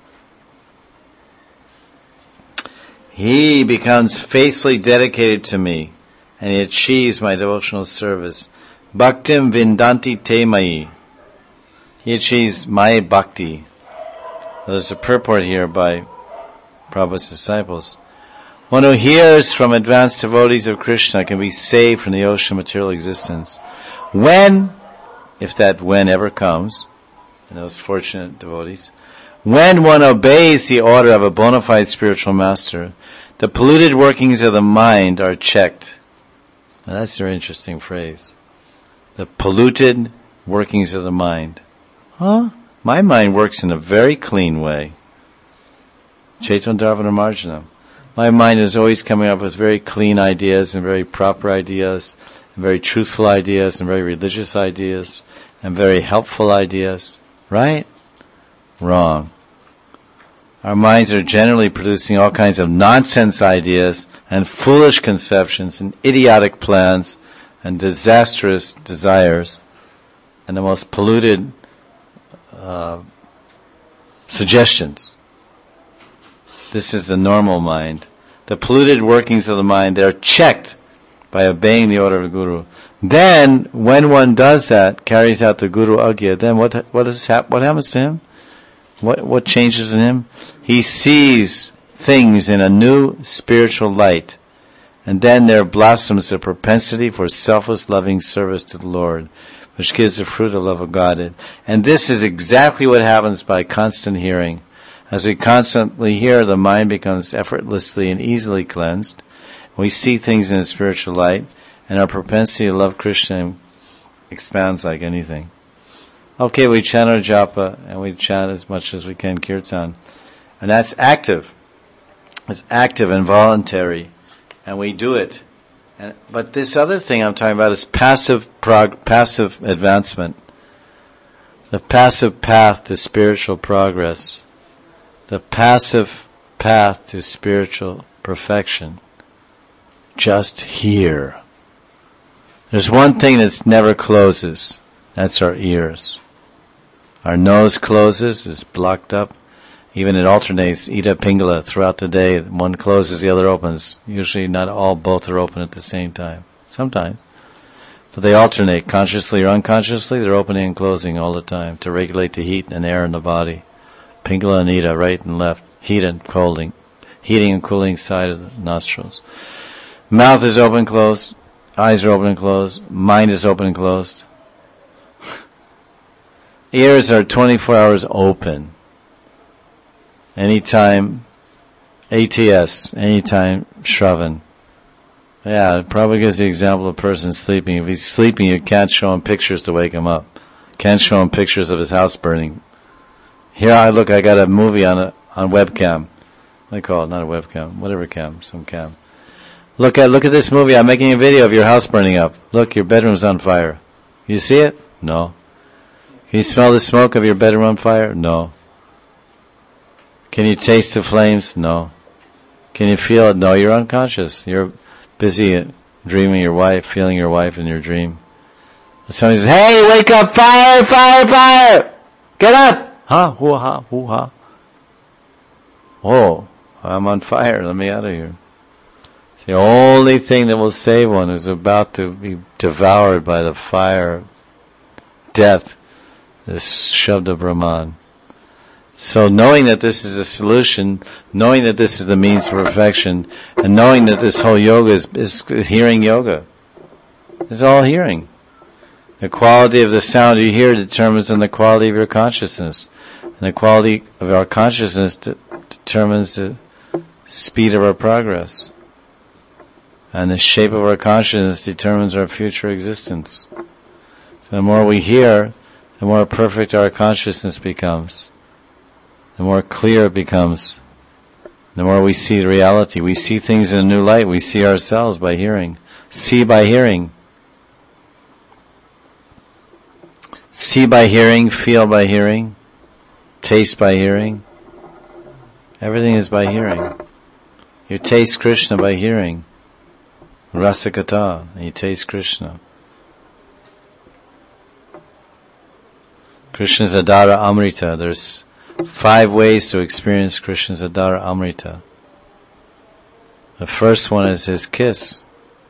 He becomes faithfully dedicated to me, and he achieves my devotional service. Bhaktim vindanti te mai. He achieves my bhakti. There's a purport here by Prabhupada's disciples. One who hears from advanced devotees of Krishna can be saved from the ocean of material existence. When, if that when ever comes, and those fortunate devotees, when one obeys the order of a bona fide spiritual master, the polluted workings of the mind are checked. Now that's a very interesting phrase. The polluted workings of the mind. Huh? My mind works in a very clean way. Chaitanya Dharvana Marjana. My mind is always coming up with very clean ideas and very proper ideas, and very truthful ideas and very religious ideas, and very helpful ideas. Right? Wrong. Our minds are generally producing all kinds of nonsense ideas and foolish conceptions and idiotic plans and disastrous desires and the most polluted suggestions. This is the normal mind. The polluted workings of the mind, they're checked by obeying the order of the Guru. Then, when one does that, carries out the Guru Agya, then what happens to him? What changes in him? He sees things in a new spiritual light, and then there blossoms a propensity for selfless loving service to the Lord, which gives the fruit of love of God. And this is exactly what happens by constant hearing. As we constantly hear, the mind becomes effortlessly and easily cleansed. We see things in a spiritual light, and our propensity to love Krishna expands like anything. Okay, we chant our japa, and we chant as much as we can kirtan. And that's active. It's active and voluntary, and we do it. But this other thing I'm talking about is passive advancement. The passive path to spiritual progress. The passive path to spiritual perfection. Just here. There's one thing that never closes. That's our ears. Our nose closes, is blocked up. Even it alternates, Ida Pingala, throughout the day. One closes, the other opens. Usually not all, both are open at the same time. Sometimes. But they alternate, consciously or unconsciously, they're opening and closing all the time to regulate the heat and air in the body. Pingala and Ida, right and left, heating and cooling side of the nostrils. Mouth is open and closed, eyes are open and closed, mind is open and closed. Ears are 24 hours open. Anytime ATS, anytime Shravan. Yeah, it probably gives the example of a person sleeping. If he's sleeping, you can't show him pictures to wake him up. Can't show him pictures of his house burning. Here I got a movie on webcam. What do they call it? Not a webcam, whatever cam, some cam. Look at this movie. I'm making a video of your house burning up. Look, your bedroom's on fire. You see it? No. Can you smell the smoke of your bedroom on fire? No. Can you taste the flames? No. Can you feel it? No, you're unconscious. You're busy dreaming your wife, feeling your wife in your dream. Somebody says, "Hey, wake up! Fire! Fire! Fire! Get up!" Huh? Hoo-ha! Hoo-ha! Oh, I'm on fire. Let me out of here. It's the only thing that will save one who's about to be devoured by the fire, death, this Shabda Brahman. So knowing that this is a solution, knowing that this is the means for perfection, and knowing that this whole yoga is hearing yoga. It's all hearing. The quality of the sound you hear determines on the quality of your consciousness. And the quality of our consciousness determines the speed of our progress. And the shape of our consciousness determines our future existence. So the more we hear, the more perfect our consciousness becomes. The more clear it becomes. The more we see the reality. We see things in a new light. We see ourselves by hearing. See by hearing. See by hearing, feel by hearing, taste by hearing. Everything is by hearing. You taste Krishna by hearing. Rasakata, and you taste Krishna. Krishna's Adara Amrita. There's 5 ways to experience Krishna's Adara Amrita. The first one is his kiss.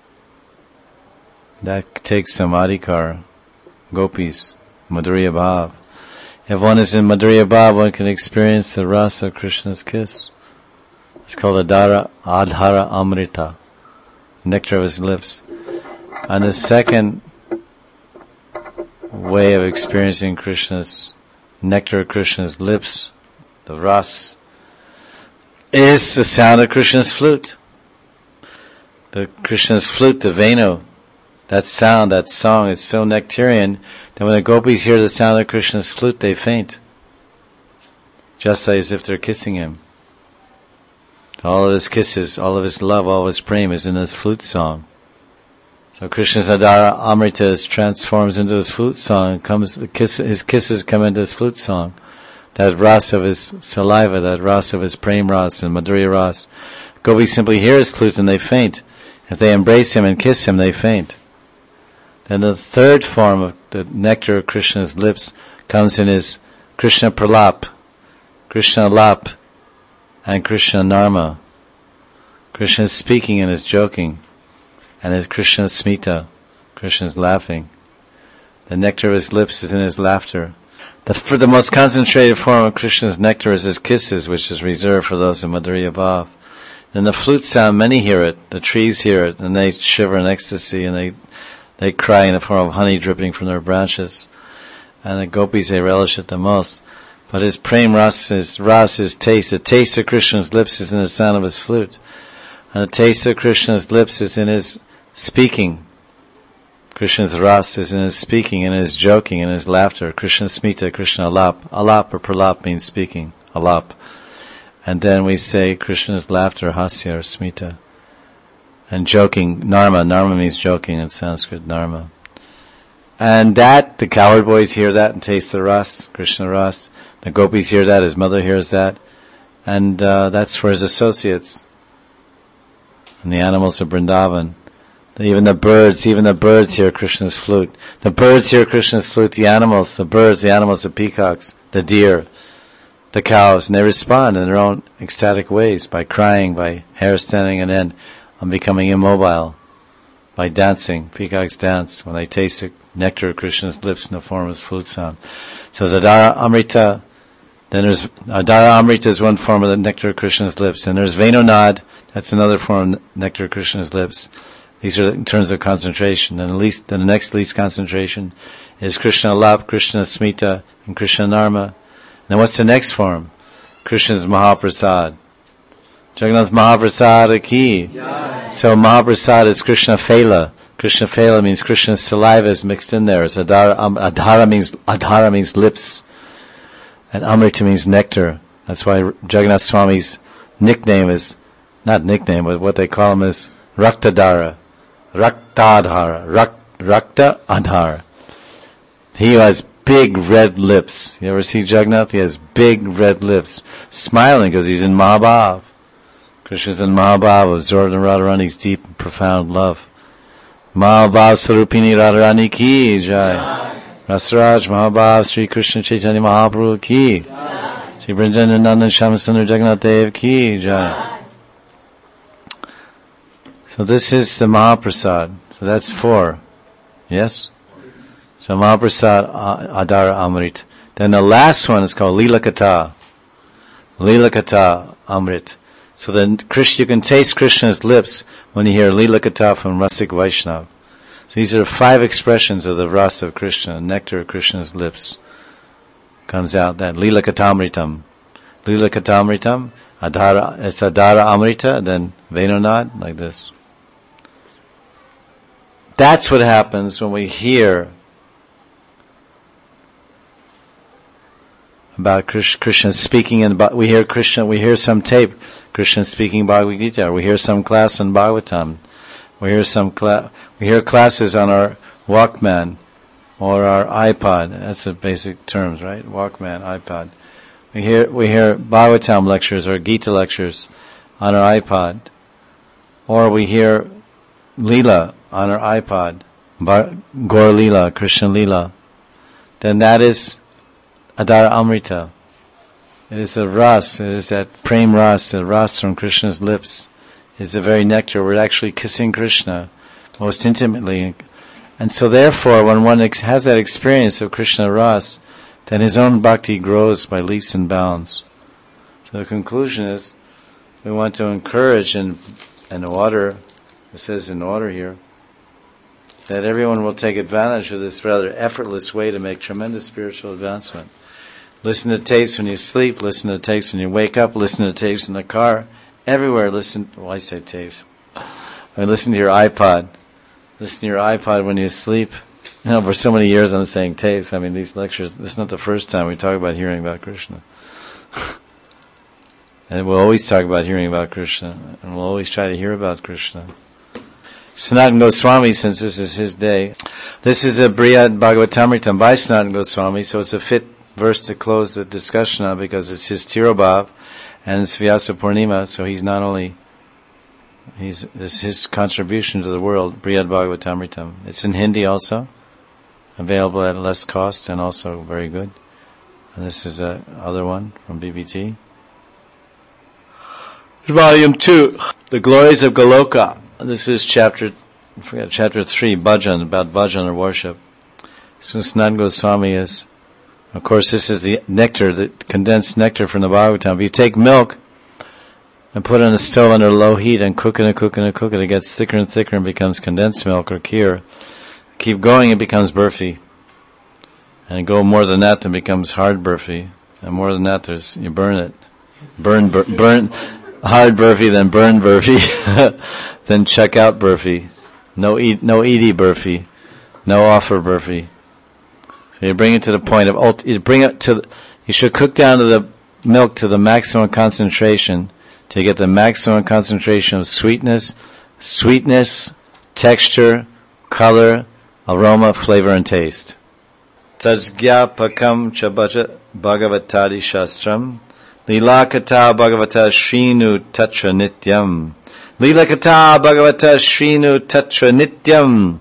That takes samadhikar, gopis, Madhurya Bhav. If one is in Madhurya Bhav, one can experience the rasa of Krishna's kiss. It's called Adara Amrita, nectar of his lips. And the second way of experiencing Krishna's nectar of Krishna's lips, the ras, is the sound of Krishna's flute. The Krishna's flute, the Venu, that sound, that song is so nectarian that when the gopis hear the sound of Krishna's flute, they faint. Just as if they're kissing him. All of his kisses, all of his love, all of his prema is in this flute song. So Krishna's Adara Amrita transforms into his flute song, his kisses come into his flute song. That rasa of his saliva, that rasa of his prem ras and Madhurya ras. Gopis simply hear his flute and they faint. If they embrace him and kiss him, they faint. Then the third form of the nectar of Krishna's lips comes in his Krishna Pralap, Krishna Lap, and Krishna Narma. Krishna is speaking and is joking. And his Krishna Smita, Krishna is laughing. The nectar of his lips is in his laughter. For the most concentrated form of Krishna's nectar is his kisses, which is reserved for those in Madhurya Bhav. Then the flute sound, many hear it, the trees hear it, and they shiver in ecstasy, and they cry in the form of honey dripping from their branches. And the gopis, they relish it the most. But his prem ras, his taste, the taste of Krishna's lips is in the sound of his flute. And the taste of Krishna's lips is in his speaking. Krishna's ras is in his speaking, in his joking, in his laughter. Krishna Smita, Krishna Alap. Alap or Pralap means speaking. Alap. And then we say Krishna's laughter, Hasya or Smita. And joking, Narma. Narma means joking in Sanskrit, Narma. And that, the cowherd boys hear that and taste the ras, Krishna ras. The gopis hear that, his mother hears that. And that's for his associates. And the animals of Vrindavan. Even the birds hear Krishna's flute. The birds hear Krishna's flute, the animals, the peacocks, the deer, the cows, and they respond in their own ecstatic ways by crying, by hair standing on end, on becoming immobile, by dancing. Peacocks dance when they taste the nectar of Krishna's lips in the form of his flute sound. So the Adara Amrita, then there's Adara Amrita is one form of the nectar of Krishna's lips, and there's Venonad, that's another form of nectar of Krishna's lips. These are in terms of concentration. And the next least concentration is Krishna Lap, Krishna Smita, and Krishna Narma. And then what's the next form? Krishna's Mahaprasad. Jagannath Mahaprasad ki. So Mahaprasad is Krishna Phela. Krishna Phela means Krishna's saliva is mixed in there. It's Adhara means lips. And Amrita means nectar. That's why Jagannath Swami's nickname is, not nickname, but what they call him is Raktadhara. Rakta Adhara. He has big red lips. You ever see Jagannath? He has big red lips. Smiling because he's in Mahabhav. Krishna's in Mahabhav, absorbed in Radharani's deep and profound love. Mahabhav Sarupini Radharani ki jai. Rasaraj Mahabhav Sri Krishna Chaitanya Mahaprabhu ki. Sri Vrindavan Nandan Shyamsundar Jagannath Dev ki jai. So this is the Mahaprasad. So that's 4. Yes? So Mahaprasad, Adara Amrit. Then the last one is called Lila Katha. Lila Katha Amrit. So then you can taste Krishna's lips when you hear Lila Katha from Rasik Vaishnav. So these are 5 expressions of the rasa of Krishna, nectar of Krishna's lips. Comes out that Lila Kathamritam. Lila Kathamritam, it's Adara Amrita, then Venonad, like this. That's what happens when we hear about Krishna speaking we hear some tape, Krishna speaking Bhagavad Gita, we hear some class on Bhagavatam, we hear classes on our Walkman or our iPod. That's the basic terms, right? Walkman, iPod. We hear Bhagavatam lectures or Gita lectures on our iPod, or we hear Leela on our iPod, Gaur Leela, Krishna Leela. Then that is Adara Amrita. It is a ras, it is that prem ras, the ras from Krishna's lips. It's a very nectar. We're actually kissing Krishna most intimately. And so therefore, when one has that experience of Krishna ras, then his own bhakti grows by leaps and bounds. So the conclusion is, we want to encourage in order, it says in order here, that everyone will take advantage of this rather effortless way to make tremendous spiritual advancement. Listen to tapes when you sleep, listen to tapes when you wake up, listen to tapes in the car, everywhere listen, I say tapes. Listen to your iPod. Listen to your iPod when you sleep. For so many years I'm saying tapes. These lectures, this is not the first time we talk about hearing about Krishna. And we'll always talk about hearing about Krishna, and we'll always try to hear about Krishna. Sanatana Goswami, since this is his day, this is a Brihad Bhagavatamritam by Sanatana Goswami, so it's a fit verse to close the discussion on because it's his Tirobhav and it's Vyasa Purnima, so he's not only, this is his contribution to the world, Brihad Bhagavatamritam. It's in Hindi also, available at less cost and also very good. And this is a other one from BBT. Volume 2, The Glories of Goloka. This is chapter 3, Bhajan, about Bhajan or worship. So Sanatana Goswami is, of course, this is the nectar, the condensed nectar from the Bhagavatam. If you take milk and put it on the stove under low heat and cook it, it gets thicker and thicker and becomes condensed milk or kheer. Keep going, it becomes burfi. And go more than that, then becomes hard burfi. And more than that, you burn it. Burn, hard burfi, then burn burfi, then check out burfi. No eaty burfi. No offer burfi. So you bring it to the point of, you should cook down to the milk to the maximum concentration to get the maximum concentration of sweetness, texture, color, aroma, flavor, and taste. Tajgyapakam chabaja bhagavatadi shastram Lilakata bhagavata shrinu tatra nityam Lilakata bhagavata shrinu tatra nityam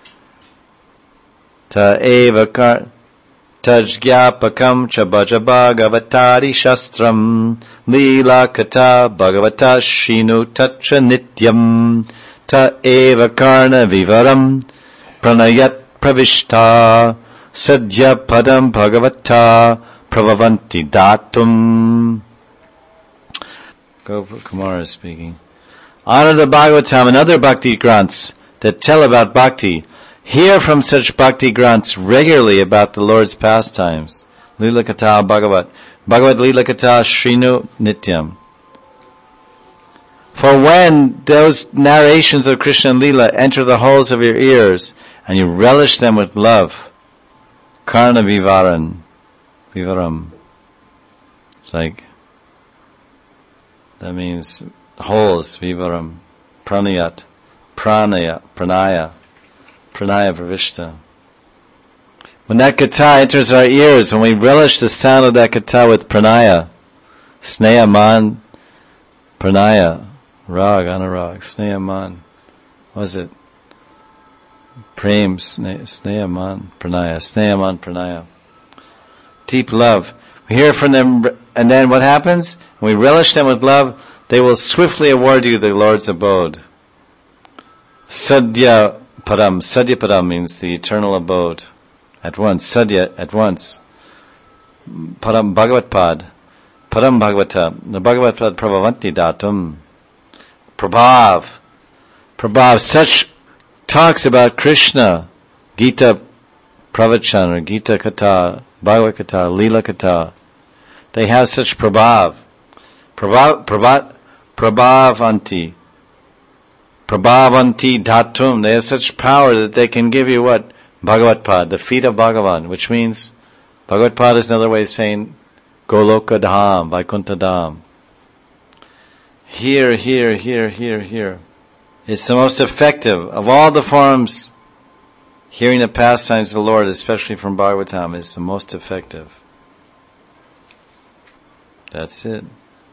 Ta eva kar Tajgyapakam chabaja bhagavatadi shastram Lilakata bhagavata shrinu tatra nityam Ta eva karna vivaram Pranayat pravishta Sadhya padam bhagavata pravavanti datum. Gopal Kumar is speaking. Honor the Bhagavatam and other bhakti granths that tell about bhakti. Hear from such bhakti granths regularly about the Lord's pastimes. Lila Katha Bhagavat. Bhagavat Lila Katha Shrinu Nityam. For when those narrations of Krishna and Lila enter the holes of your ears and you relish them with love, Karna Vivaram. It's like, that means holes, Vivaram. Pranaya Pravishta. When that katha enters our ears, when we relish the sound of that katha with pranaya, sneha man, pranaya, rag, anurag, sneha man, what is it? Prem, sneha man, pranaya. Deep love. We hear from them, and then what happens? When we relish them with love, they will swiftly award you the Lord's abode. Sadhya Padam means the eternal abode. At once. Sadhya, at once. Padam Bhagavat Pad. Padam Bhagavata. The Bhagavat Pad Prabhavanti Datum. Prabhav. Such talks about Krishna. Gita Pravachan or Gita Katha. Bhagavad Katha. Leela Katha. They have such prabhav. Prabhavanti dhatum. They have such power that they can give you what? Bhagavat Pad, the feet of Bhagavan, which means Bhagavat Pad is another way of saying Goloka Dham, Vaikuntha Dham. Here. It's the most effective of all the forms. Hearing the pastimes of the Lord, especially from Bhagavatam, is the most effective. That's it.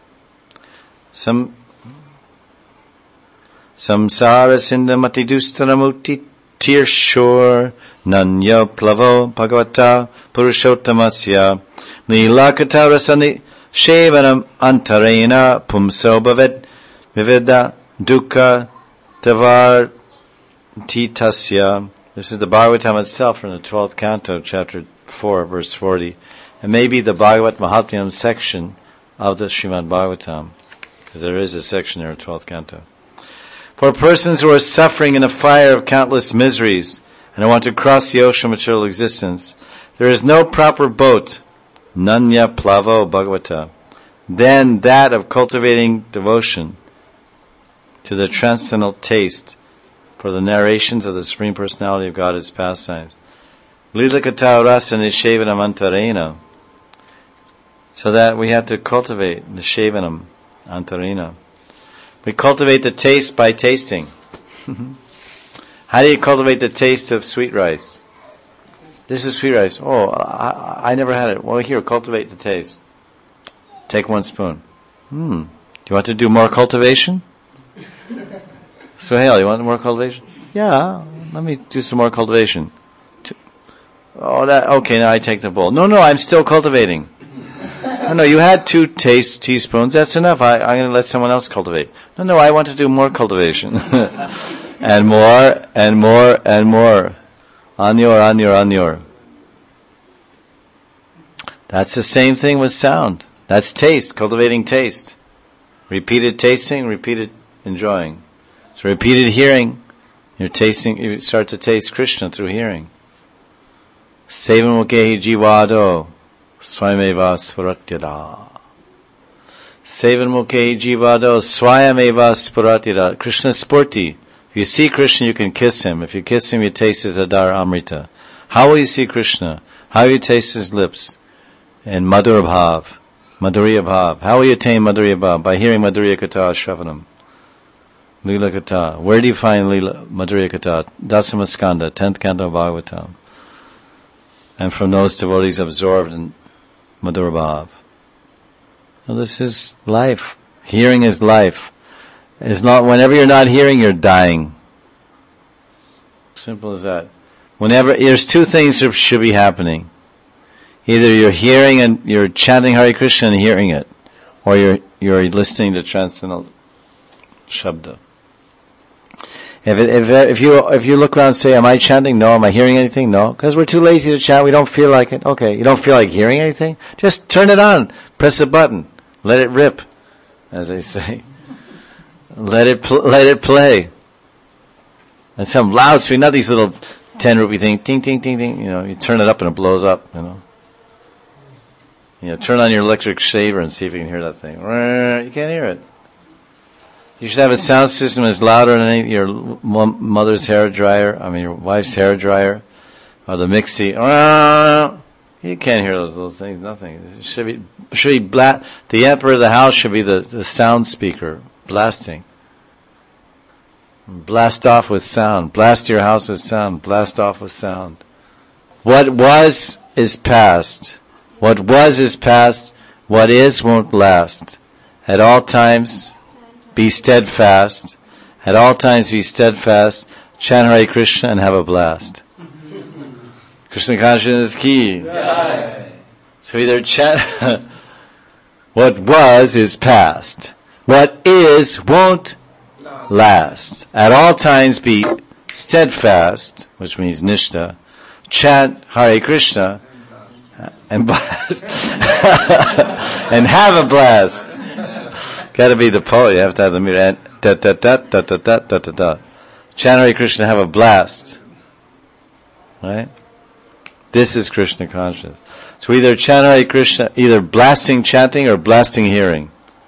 Samsara sindhamati dustanamuti tirshur nanya plavo bhagavata purushottamasya Nilakata rasani shevanam antarena pumso bhavet vivida dukkha tavar titasya. This is the Bhagavatam itself from the 12th canto, chapter 4, verse 40. It may be the Bhagavat Mahatmyam section of the Srimad Bhagavatam, because there is a section there, 12th canto. For persons who are suffering in a fire of countless miseries and want to cross the ocean of material existence, there is no proper boat, nanya plavo bhagavata, than that of cultivating devotion to the transcendental taste for the narrations of the Supreme Personality of God, its pastimes. Lilakata rasa nishevanam antarena. So that we have to cultivate nishevanam antarena. We cultivate the taste by tasting. How do you cultivate the taste of sweet rice? This is sweet rice. Oh, I never had it. Well, here, cultivate the taste. Take 1 spoon. Do you want to do more cultivation? Suhail, you want more cultivation? Yeah, let me do some more cultivation. Okay, now I take the bowl. No, I'm still cultivating. No, you had 2 teaspoons. That's enough. I'm going to let someone else cultivate. No, I want to do more cultivation. And more, and more, and more. Anyor. That's the same thing with sound. That's taste, cultivating taste. Repeated tasting, repeated enjoying. So repeated hearing, you're tasting, you start to taste Krishna through hearing. Sevan mukehi jivado swayameva spuratyada. Sevan mukehi jivado swayameva spuratyada. Krishna spurti. If you see Krishna, you can kiss him. If you kiss him, you taste his Adar Amrita. How will you see Krishna? How will you taste his lips? In Madhura Bhav, Madhurya Bhav. How will you attain Madhurya Bhav? By hearing Madhurya Katha Shravanam. Lila Katha. Where do you find Lila Madhurya Katha? Dasamaskanda, 10th canto of Bhagavatam. And from those devotees absorbed in Madhura Bhav. Well, this is life. Hearing is life. It's not, whenever you're not hearing, you're dying. Simple as that. Whenever, there's 2 things that should be happening. Either you're hearing and you're chanting Hare Krishna and hearing it, or you're listening to transcendental Shabda. If you look around and say, am I chanting? No. Am I hearing anything? No. Because we're too lazy to chant, we don't feel like it. Okay, you don't feel like hearing anything? Just turn it on. Press a button. Let it rip, as they say. Let it play. And some loudspeaker, not these little 10 rupee thing, ting, ting, ting, ting. You turn it up and it blows up, turn on your electric shaver and see if you can hear that thing. You can't hear it. You should have a sound system that's louder than your mother's hair dryer, your wife's hair dryer, or the mixie. You can't hear those little things, nothing. It should be the emperor of the house should be the sound speaker, blasting. Blast off with sound. Blast your house with sound. Blast off with sound. What was is past. What was is past. What is won't last. At all times, be steadfast. At all times, be steadfast. Chant Hare Krishna and have a blast. Krishna consciousness ki. So either chant. What was is past. What is won't last. At all times, be steadfast, which means nishta. Chant Hare Krishna and blast. And have a blast. Got to be the poet. You have to have the meter. Da da da da da da da da da. Chant Hare Krishna, have a blast. Right? This is Krishna consciousness. So either chant Hare Krishna, either blasting chanting or blasting hearing.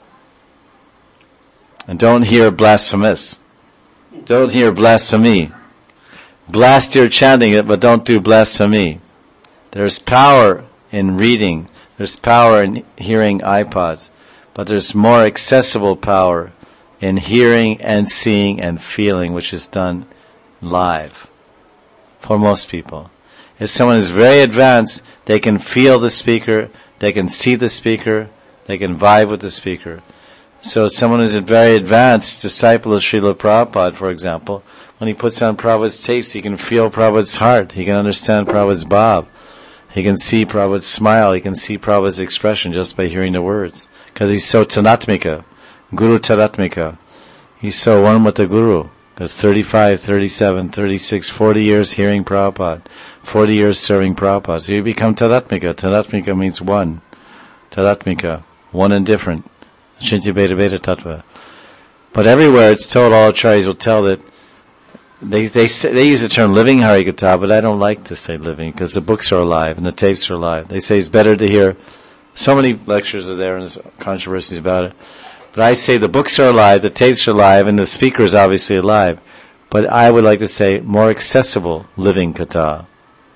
And don't hear blasphemous. Don't hear blasphemy. Blast your chanting it, but don't do blasphemy. There's power in reading. There's power in hearing iPods. But there's more accessible power in hearing and seeing and feeling, which is done live for most people. If someone is very advanced, they can feel the speaker, they can see the speaker, they can vibe with the speaker. So someone who's a very advanced disciple of Srila Prabhupada, for example, when he puts on Prabhupada's tapes, he can feel Prabhupada's heart, he can understand Prabhupada's bhav. He can see Prabhupada's smile, he can see Prabhupada's expression just by hearing the words. Because he's so Tadatmika, Guru Tadatmika. He's so one with the Guru. Because 35, 37, 36, 40 years hearing Prabhupada, 40 years serving Prabhupada. So you become Tadatmika. Tadatmika means one. Tadatmika, one and different. Shintya Beta Beta Tattva. But everywhere it's told, all acharyas will tell that they use the term living Harikatha, but I don't like to say living because the books are alive and the tapes are alive. They say it's better to hear. So many lectures are there and there's controversies about it. But I say the books are alive, the tapes are alive, and the speaker is obviously alive. But I would like to say more accessible living Katha.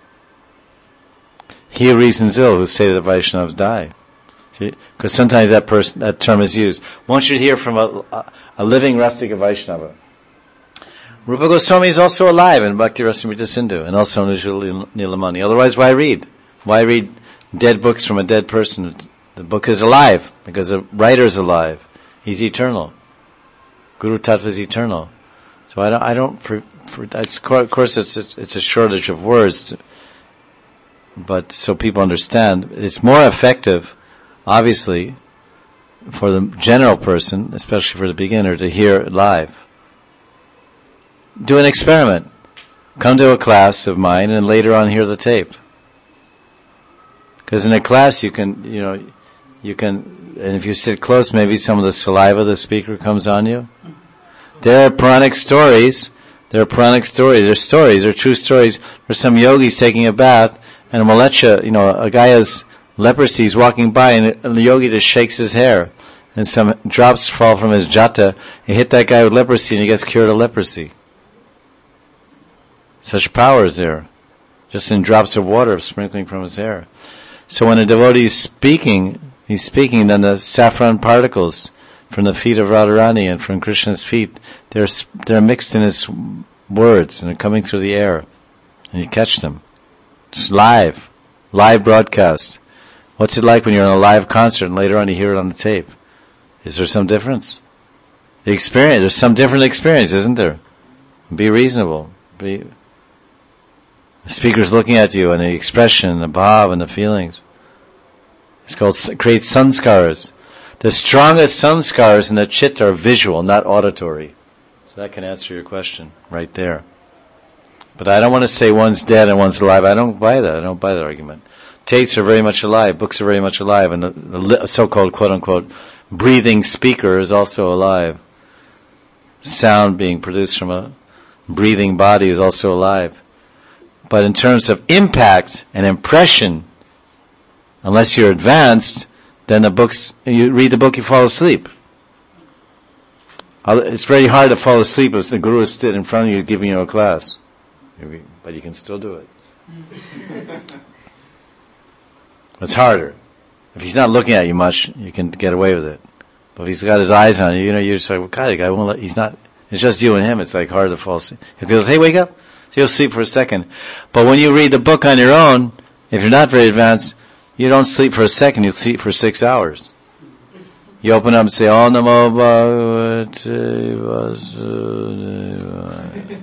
He reasons ill who say that Vaishnavas die. Because sometimes that term is used. One should hear from a living Rasika Vaishnava. Rupa Goswami is also alive in Bhakti Rasamrita Sindhu, and also in Nujjul Nilamani. Otherwise, why read? Why read dead books from a dead person? The book is alive, because the writer is alive. He's eternal. Guru Tattva is eternal. So of course it's a shortage of words, but so people understand, it's more effective, obviously, for the general person, especially for the beginner, to hear it live. Do an experiment. Come to a class of mine and later on hear the tape. Because in a class you can, and if you sit close, maybe some of the saliva of the speaker comes on you. There are Puranic stories. They're true stories, where some yogi's taking a bath, and a malecha, a guy has leprosy, he's walking by, and the yogi just shakes his hair, and some drops fall from his jata, and hit that guy with leprosy, and he gets cured of leprosy. Such power is there, just in drops of water sprinkling from his hair. So when a devotee is speaking, he's speaking, then the saffron particles from the feet of Radharani and from Krishna's feet, they're mixed in his words, and they're coming through the air, and you catch them. It's live broadcast. What's it like when you're on a live concert and later on you hear it on the tape? Is there some difference? There's some different experience, isn't there? Be reasonable. The speaker's looking at you, and the expression, the bhav, and the feelings. It's called create sanskaras. The strongest sanskaras in the chitta are visual, not auditory. So that can answer your question right there. But I don't want to say one's dead and one's alive. I don't buy that. I don't buy that argument. Tapes are very much alive. Books are very much alive. And the so-called, quote-unquote, breathing speaker is also alive. Sound being produced from a breathing body is also alive. But in terms of impact and impression, unless you're advanced, then you read the book, you fall asleep. It's very hard to fall asleep if the guru is sitting in front of you giving you a class. But you can still do it. It's harder. If he's not looking at you much, you can get away with it. But if he's got his eyes on you, you're just like, well, God, the guy won't he's not, it's just you and him, it's like hard to fall asleep. If he goes, hey, wake up, so you'll sleep for a second. But when you read the book on your own, if you're not very advanced, you don't sleep for a second, you sleep for 6 hours. You open up and say, Om Namo Bhagavate Vasudevaya.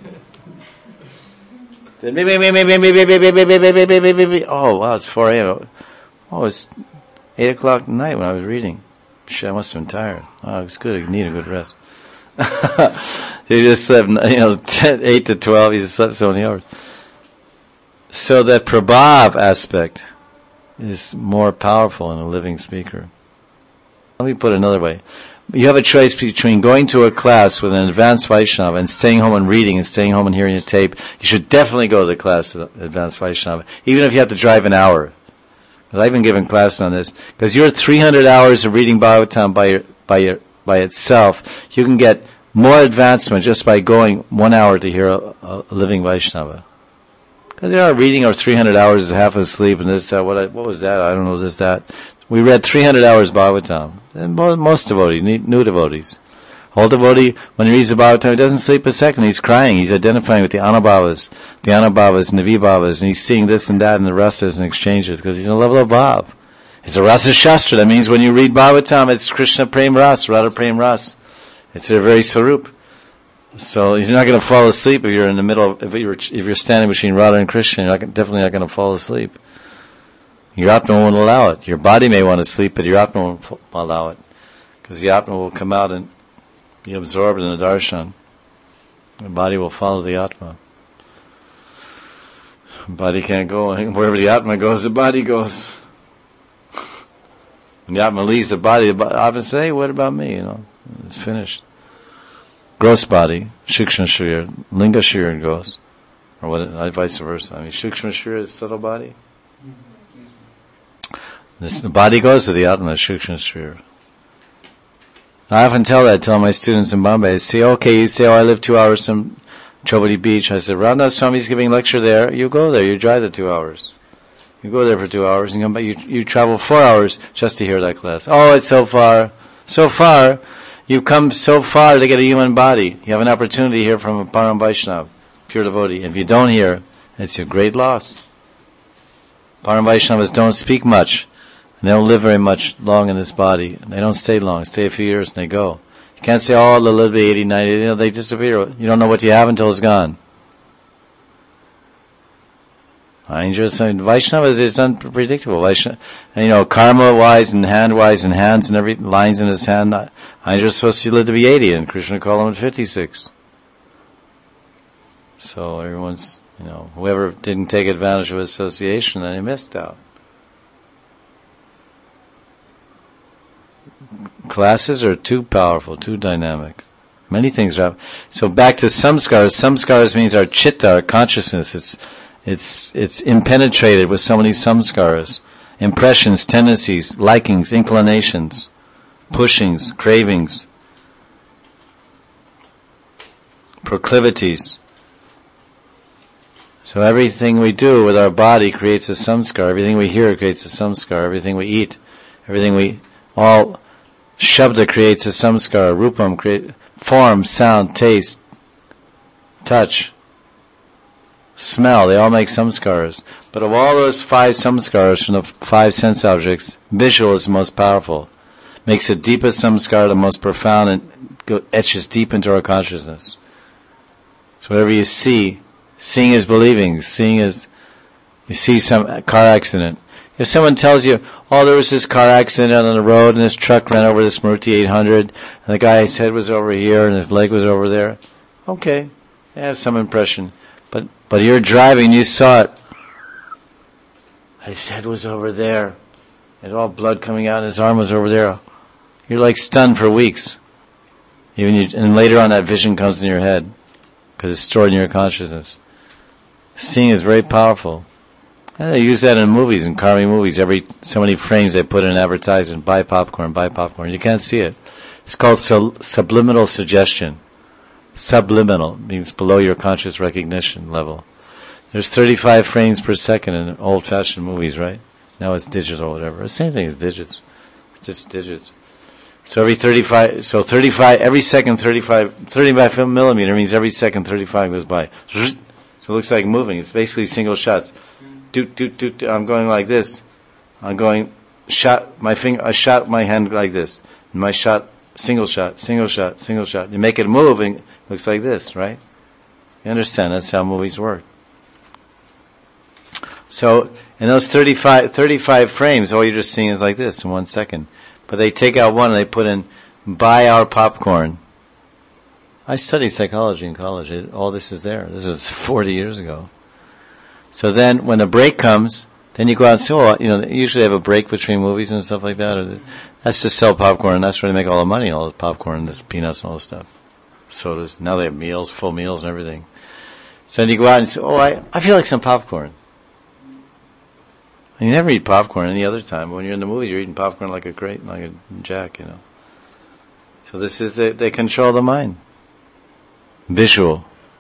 Oh, wow, it's 4 a.m. Oh, it's 8 o'clock at night when I was reading. Shit, I must have been tired. Oh, it was good. I need a good rest. You just slept, 8 to 12, you just slept so many hours. So that prabhav aspect is more powerful in a living speaker. Let me put it another way. You have a choice between going to a class with an advanced Vaishnava and staying home and reading and staying home and hearing a tape. You should definitely go to the class of the advanced Vaishnava, even if you have to drive an hour. Because I've been giving classes on this. Because your 300 hours of reading Bhagavatam by itself, you can get more advancement just by going 1 hour to hear a living Vaishnava. Because there are reading our 300 hours is half asleep and this, that, what was that? I don't know, this, that. We read 300 hours Bhagavatam. And most devotees, new devotees. Old devotee, when he reads the Bhagavatam, he doesn't sleep a second. He's crying. He's identifying with the Anubhavas and the Vibhavas, and he's seeing this and that in the rasas and exchanges, because he's in a level of Bhav. It's a Rasa Shastra. That means when you read Bhagavatam, it's Krishna Prem Ras, Radha Prem Ras. It's a very sarup. So you're not going to fall asleep if you're in the middle, if you're standing between Radha and Krishna, you're definitely not going to fall asleep. Your Atma won't allow it. Your body may want to sleep, but your Atma won't allow it. Because the Atma will come out and be absorbed in the darshan. The body will follow the Atma. The body can't go. Wherever the Atma goes, the body goes. When the Atma leaves the body Atma says, hey, what about me? It's finished. Gross body, Shukshma Sharira, Linga Sharira goes. Or vice versa. Shukshma Sharira is subtle body. The body goes to the Atma, Shukshma Sharira. I often tell my students in Bombay, I say, okay, you say, I live 2 hours from Chobadi Beach. I said, Ramdas Swami's giving a lecture there. You go there, you drive the 2 hours. You go there for 2 hours and come back. You travel 4 hours just to hear that class. Oh, it's so far. So far. You've come so far to get a human body. You have an opportunity to hear from a Param Vaishnava, pure devotee. If you don't hear, it's a great loss. Param Vaishnavas don't speak much. And they don't live very long in this body. They don't stay long. Stay a few years and they go. You can't say, they'll live to 80, 90. They disappear. You don't know what you have until it's gone. Vaishnavas is unpredictable. Karma-wise and hand-wise and hands and every lines in his hand. Aindra's supposed to live to be 80 and Krishna called him at 56. So everyone's, whoever didn't take advantage of association, then he missed out. Classes are too powerful, too dynamic. Many things are. So back to samskaras. Samskaras means our chitta, our consciousness. It's impenetrated with so many samskaras. Impressions, tendencies, likings, inclinations, pushings, cravings, proclivities. So everything we do with our body creates a samskar. Everything we hear creates a samskar. Everything we eat, all shabda creates a samskar. Rupam creates form, sound, taste, touch, smell. They all make samskaras. But of all those 5 samskaras from the 5 sense objects, visual is the most powerful. Makes the deepest samskara the most profound and etches deep into our consciousness. So whatever you see, seeing is believing. Seeing is, you see some car accident. If someone tells you, there was this car accident on the road and this truck ran over this Maruti 800 and the guy's head was over here and his leg was over there. Okay, I have some impression. But you're driving, you saw it. His head was over there. There's all blood coming out and his arm was over there. You're like stunned for weeks. And later on that vision comes in your head because it's stored in your consciousness. Seeing is very powerful. And they use that in movies, in Karmi movies. Every so many frames they put in an advertisement, buy popcorn. You can't see it. It's called subliminal suggestion. Subliminal means below your conscious recognition level. There's 35 frames per second in old-fashioned movies, right? Now it's digital or whatever. The same thing as digits. It's just digits. So every 35 millimeter means every second 35 goes by. So it looks like moving. It's basically single shots. I'm going like this. I'm going I shot my hand like this. And my shot, single shot. You make it move and it looks like this, right? You understand? That's how movies work. So in those 35 frames, all you're just seeing is like this in 1 second. But they take out one and they put in, buy our popcorn. I studied psychology in college. All this is there. This was 40 years ago. So then when the break comes, then you go out and say, they usually have a break between movies and stuff like that. That's to sell popcorn, and that's where they make all the money, all the popcorn, this peanuts and all this stuff. Sodas. Now they have meals, full meals and everything. So then you go out and say, I feel like some popcorn. And you never eat popcorn any other time. When you're in the movies, you're eating popcorn like a jack, So this is, they control the mind. Visual.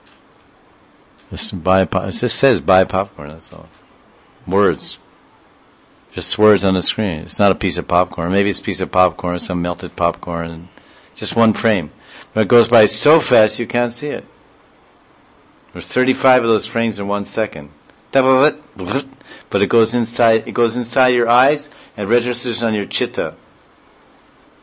It just says buy popcorn, that's all. Words. Just words on the screen. It's not a piece of popcorn. Maybe it's a piece of popcorn or some melted popcorn. And just one frame. But it goes by so fast you can't see it. There's 35 of those frames in 1 second. But it goes inside your eyes and registers on your chitta.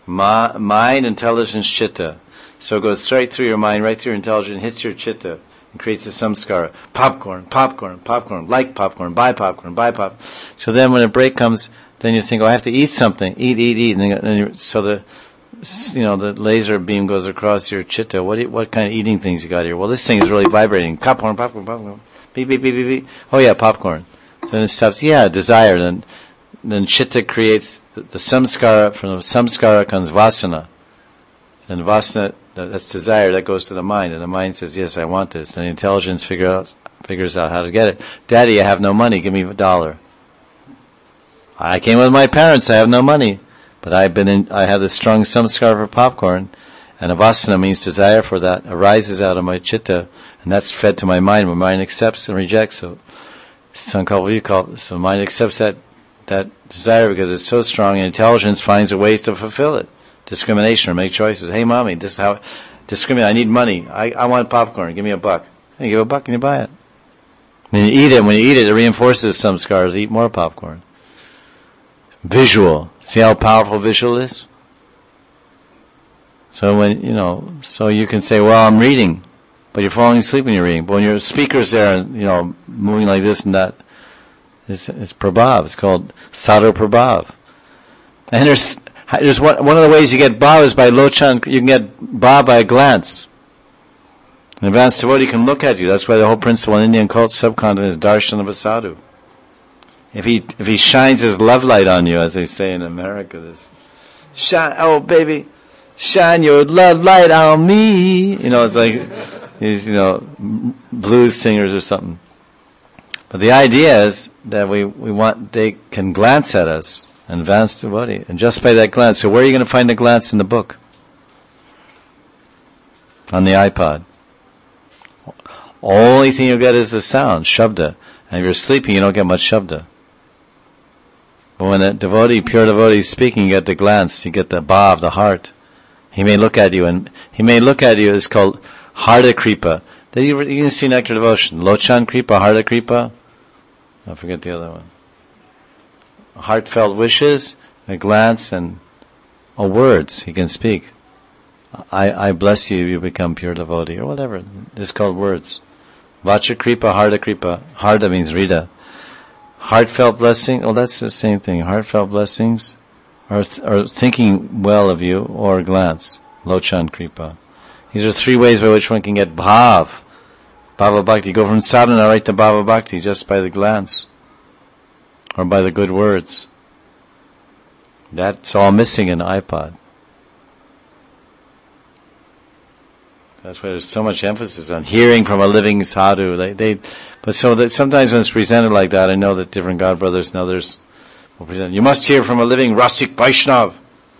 Mind, intelligence, chitta. So it goes straight through your mind, right through your intelligence, hits your chitta. It creates a samskara. Popcorn, popcorn, popcorn, like popcorn, buy popcorn, buy pop. So then when a break comes, then you think, oh, I have to eat something. Eat. And then so the laser beam goes across your chitta. What kind of eating things you got here? Well, this thing is really vibrating. Popcorn, popcorn, popcorn. Beep, beep, beep, beep, beep. Oh yeah, popcorn. So then it stops. Yeah, desire. Then chitta creates the samskara. From the samskara comes vasana. And vasana, that's desire, that goes to the mind. And the mind says, yes, I want this. And the intelligence figures out how to get it. Daddy, I have no money. Give me $1. I came with my parents. I have no money. But I have this strong samskara for popcorn. And avasana means desire for that arises out of my chitta. And that's fed to my mind. My mind accepts and rejects. So mind accepts that desire because it's so strong, and intelligence finds a ways to fulfill it. Discrimination, or make choices. Hey, mommy, this is how discriminate. I need money. I want popcorn. Give me $1. And you give $1 and you buy it. When you eat it, it reinforces some scars. Eat more popcorn. Visual. See how powerful visual is? So so you can say, well, I'm reading, but you're falling asleep when you're reading. But when your speaker's there and, moving like this and that, it's prabhav. It's called sadhu prabhav. And there's one of the ways you get bhav is by lochan. You can get bhav by a glance. An advanced devotee can look at you. That's why the whole principle in Indian cult subcontinent is darshan of a sadhu. If he shines his love light on you, as they say in America, shine, oh baby, shine your love light on me. It's like these, blues singers or something. But the idea is that they can glance at us. Advanced devotee, and just by that glance. So where are you going to find the glance in the book? On the iPod. Only thing you'll get is the sound, shabda. And if you're sleeping, you don't get much shabda. But when a pure devotee is speaking, you get the glance, you get the bhav, the heart. He may look at you, it's called Harda Kripa. Then you can see Nectar Devotion. Lochan Kripa, Harda Kripa. I forget the other one. Heartfelt wishes, a glance, and words he can speak. I bless you, you become pure devotee, or whatever. It's called words. Vacha Kripa, Harda Kripa. Harda means Rida. Heartfelt blessing, that's the same thing. Heartfelt blessings are thinking well of you, or glance. Lochan Kripa. These are 3 ways by which one can get bhav. Bhava Bhakti. Go from sadhana right to Bhava Bhakti just by the glance. Or by the good words. That's all missing in the iPod. That's why there's so much emphasis on hearing from a living sadhu. But so that sometimes when it's presented like that, I know that different God brothers and others will present. You must hear from a living Rasik Vaishnav.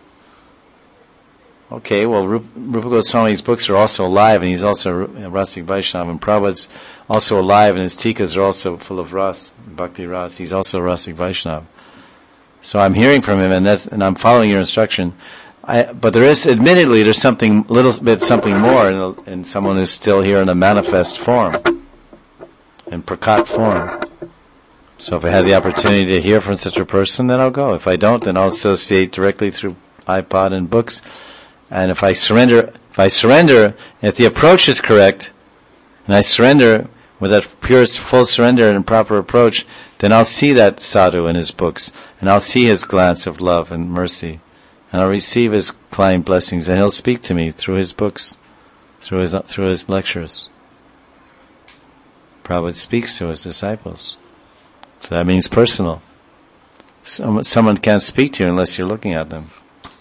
Okay, well, Rupa Goswami's books are also alive, and he's also a Rasik Vaishnav, and Prabhupada's also alive, and his tikas are also full of ras, bhakti ras. He's also a Rasik Vaishnav. So I'm hearing from him, and I'm following your instruction. But there's something more in someone who's still here in a manifest form, in prakat form. So if I have the opportunity to hear from such a person, then I'll go. If I don't, then I'll associate directly through iPod and books. And if I surrender, if the approach is correct, and I surrender with that pure, full surrender and proper approach, then I'll see that sadhu in his books, and I'll see his glance of love and mercy, and I'll receive his kind blessings, and he'll speak to me through his books, through his lectures. Prabhupada speaks to his disciples. So that means personal. Someone can't speak to you unless you're looking at them.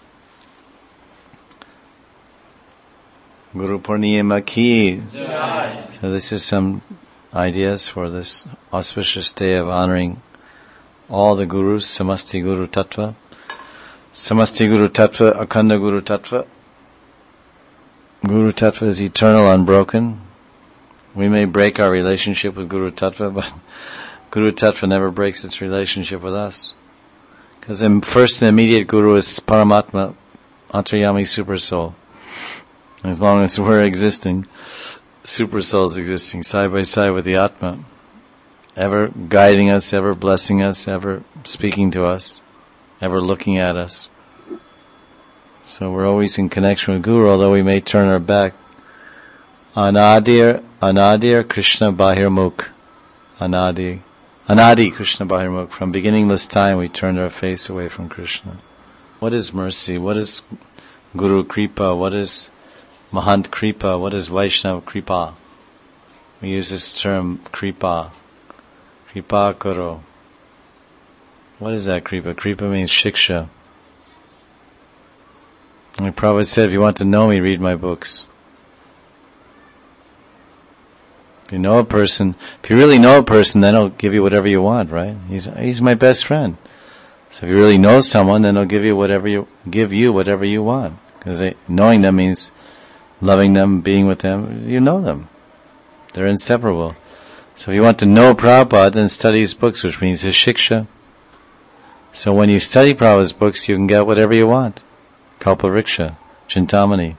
Guru Purnima Ki. So this is some ideas for this auspicious day of honoring all the gurus, Samasti Guru Tattva. Samasti Guru Tattva, Akhanda Guru Tattva. Guru Tattva is eternal, unbroken. We may break our relationship with Guru Tattva, but Guru Tattva never breaks its relationship with us. Because first and immediate Guru is Paramatma, Antaryami Super Soul. As long as we're existing, Super Soul is existing side by side with the Atma, ever guiding us, ever blessing us, ever speaking to us, ever looking at us. So we're always in connection with Guru, although we may turn our back. Anadir Anadir Krishna Bahirmukh. Anadi Krishna Bahirmukh. From beginningless time we turned our face away from Krishna. What is mercy? What is Guru Kripa? What is Mahant Kripa? What is Vaishnava Kripa? We use this term Kripa. Kripa Karo. What is that Kripa? Kripa means Shiksha. And Prabhupada said, if you want to know me, read my books. If you know a person, if you really know a person, then he'll give you whatever you want, right? He's my best friend. So if you really know someone, then he'll give you whatever you want. Because knowing them means loving them, being with them. You know them. They're inseparable. So if you want to know Prabhupada, then study his books, which means his shiksha. So when you study Prabhupada's books, you can get whatever you want. Kalpavriksha, Chintamani.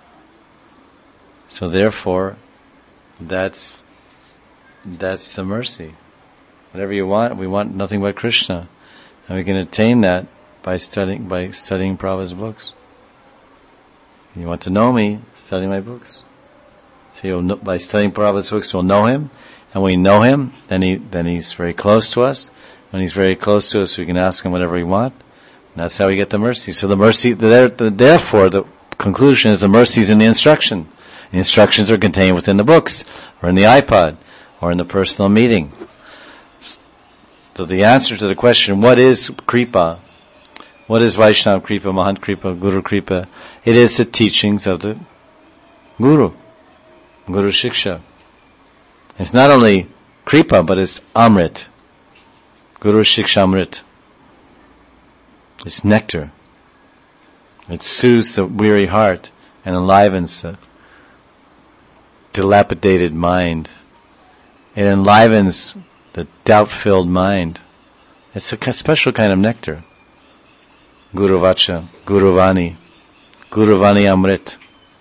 So therefore, that's the mercy. Whatever you want, we want nothing but Krishna. And we can attain that by studying Prabhupada's books. You want to know me, study my books. So by studying Prabhupada's books, we'll know him. And when we know him, then he's very close to us. When he's very close to us, we can ask him whatever we want. And that's how we get the mercy. So the mercy, therefore, the conclusion is the mercy is in the instruction. The instructions are contained within the books, or in the iPod, or in the personal meeting. So the answer to the question, what is Kripa? What is Vaishnava Kripa, Mahant Kripa, Guru Kripa? It is the teachings of the Guru Shiksha. It's not only Kripa, but it's Amrit. Guru Shiksha Amrit. It's nectar. It soothes the weary heart and enlivens the dilapidated mind. It enlivens the doubt-filled mind. It's a special kind of nectar. Guru Vacha, Guru Vani Amrit.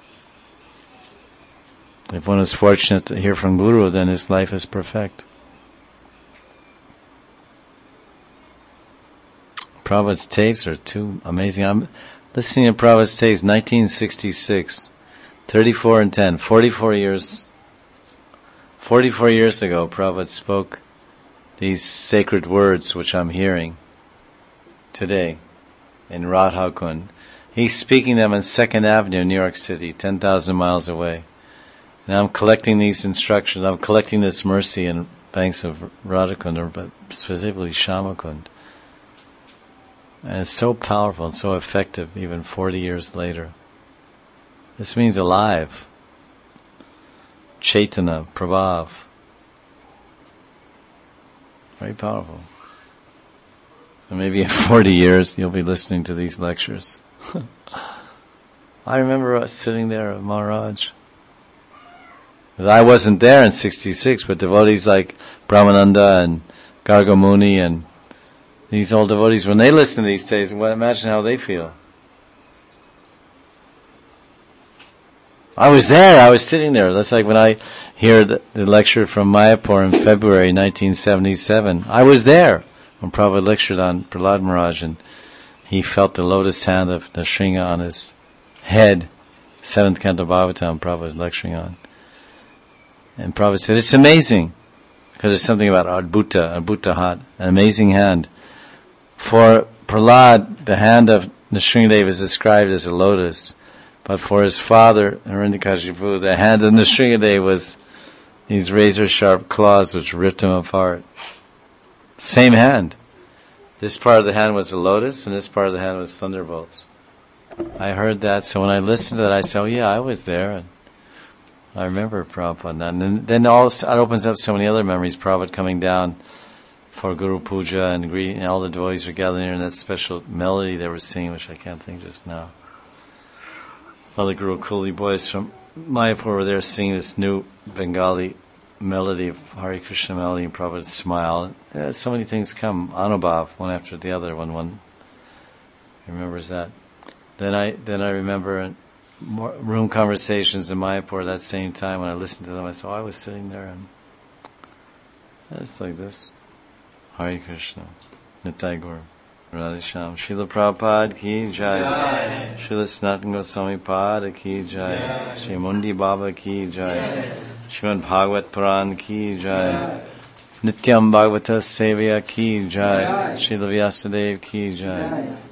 If one is fortunate to hear from Guru, then his life is perfect. Prabhupada's tapes are too amazing. I'm listening to Prabhupada's tapes, 1966, 34 and 10, 44 years ago, Prabhupada spoke these sacred words which I'm hearing today in Radha Kund. He's speaking them on 2nd Avenue, New York City, 10,000 miles away. And I'm collecting these instructions, I'm collecting this mercy in banks of Radha Kund, but specifically Shama Kund. And it's so powerful and so effective even 40 years later. This means alive. Chaitana, Prabhav. Very powerful. So maybe in 40 years you'll be listening to these lectures. I remember us sitting there at Maharaj. I wasn't there in 66, but devotees like Brahmananda and Gargamuni and these old devotees, when they listen to these tapes, well, imagine how they feel. I was there, I was sitting there. That's like when I hear the lecture from Mayapur in February 1977. I was there when Prabhupada lectured on Prahlad Maharaj, and he felt the lotus hand of Nrsimha on his head. 7th Canto Bhagavatam Prabhupada was lecturing on. And Prabhupada said, it's amazing, because there's something about Adbhuta Hat, an amazing hand. For Prahlad, the hand of Nrsimhadev is described as a lotus, but for his father, Hiranyakashipu, the hand of Nrsimhadev was these razor-sharp claws which ripped him apart. Same hand. This part of the hand was a lotus, and this part of the hand was thunderbolts. I heard that, so when I listened to that, I said, oh yeah, I was there, and I remember Prabhupada. And then it opens up so many other memories. Prabhupada coming down for Guru Puja and greeting, all the devotees were gathering there, and that special melody they were singing, which I can't think just now. All the Guru Kuli boys from Mayapur were there singing this new Bengali melody of Hare Krishna melody, and Prabhupada smiled. Yeah, so many things come, Anubhav, one after the other, when one remembers that. Then I remember more room conversations in Mayapur that same time when I listened to them. I saw I was sitting there, and it's like this. Hare Krishna, Nitai Gaur, Radhesham, Srila Prabhupada ki jai, Srila Sanatana Goswami Pada ki jai, Shri Mundi Baba ki jai, Srimad Bhagavat Puran ki jai. Nityam Bhagavata Sevaya ki jai. Srila Vyasadeva ki jai.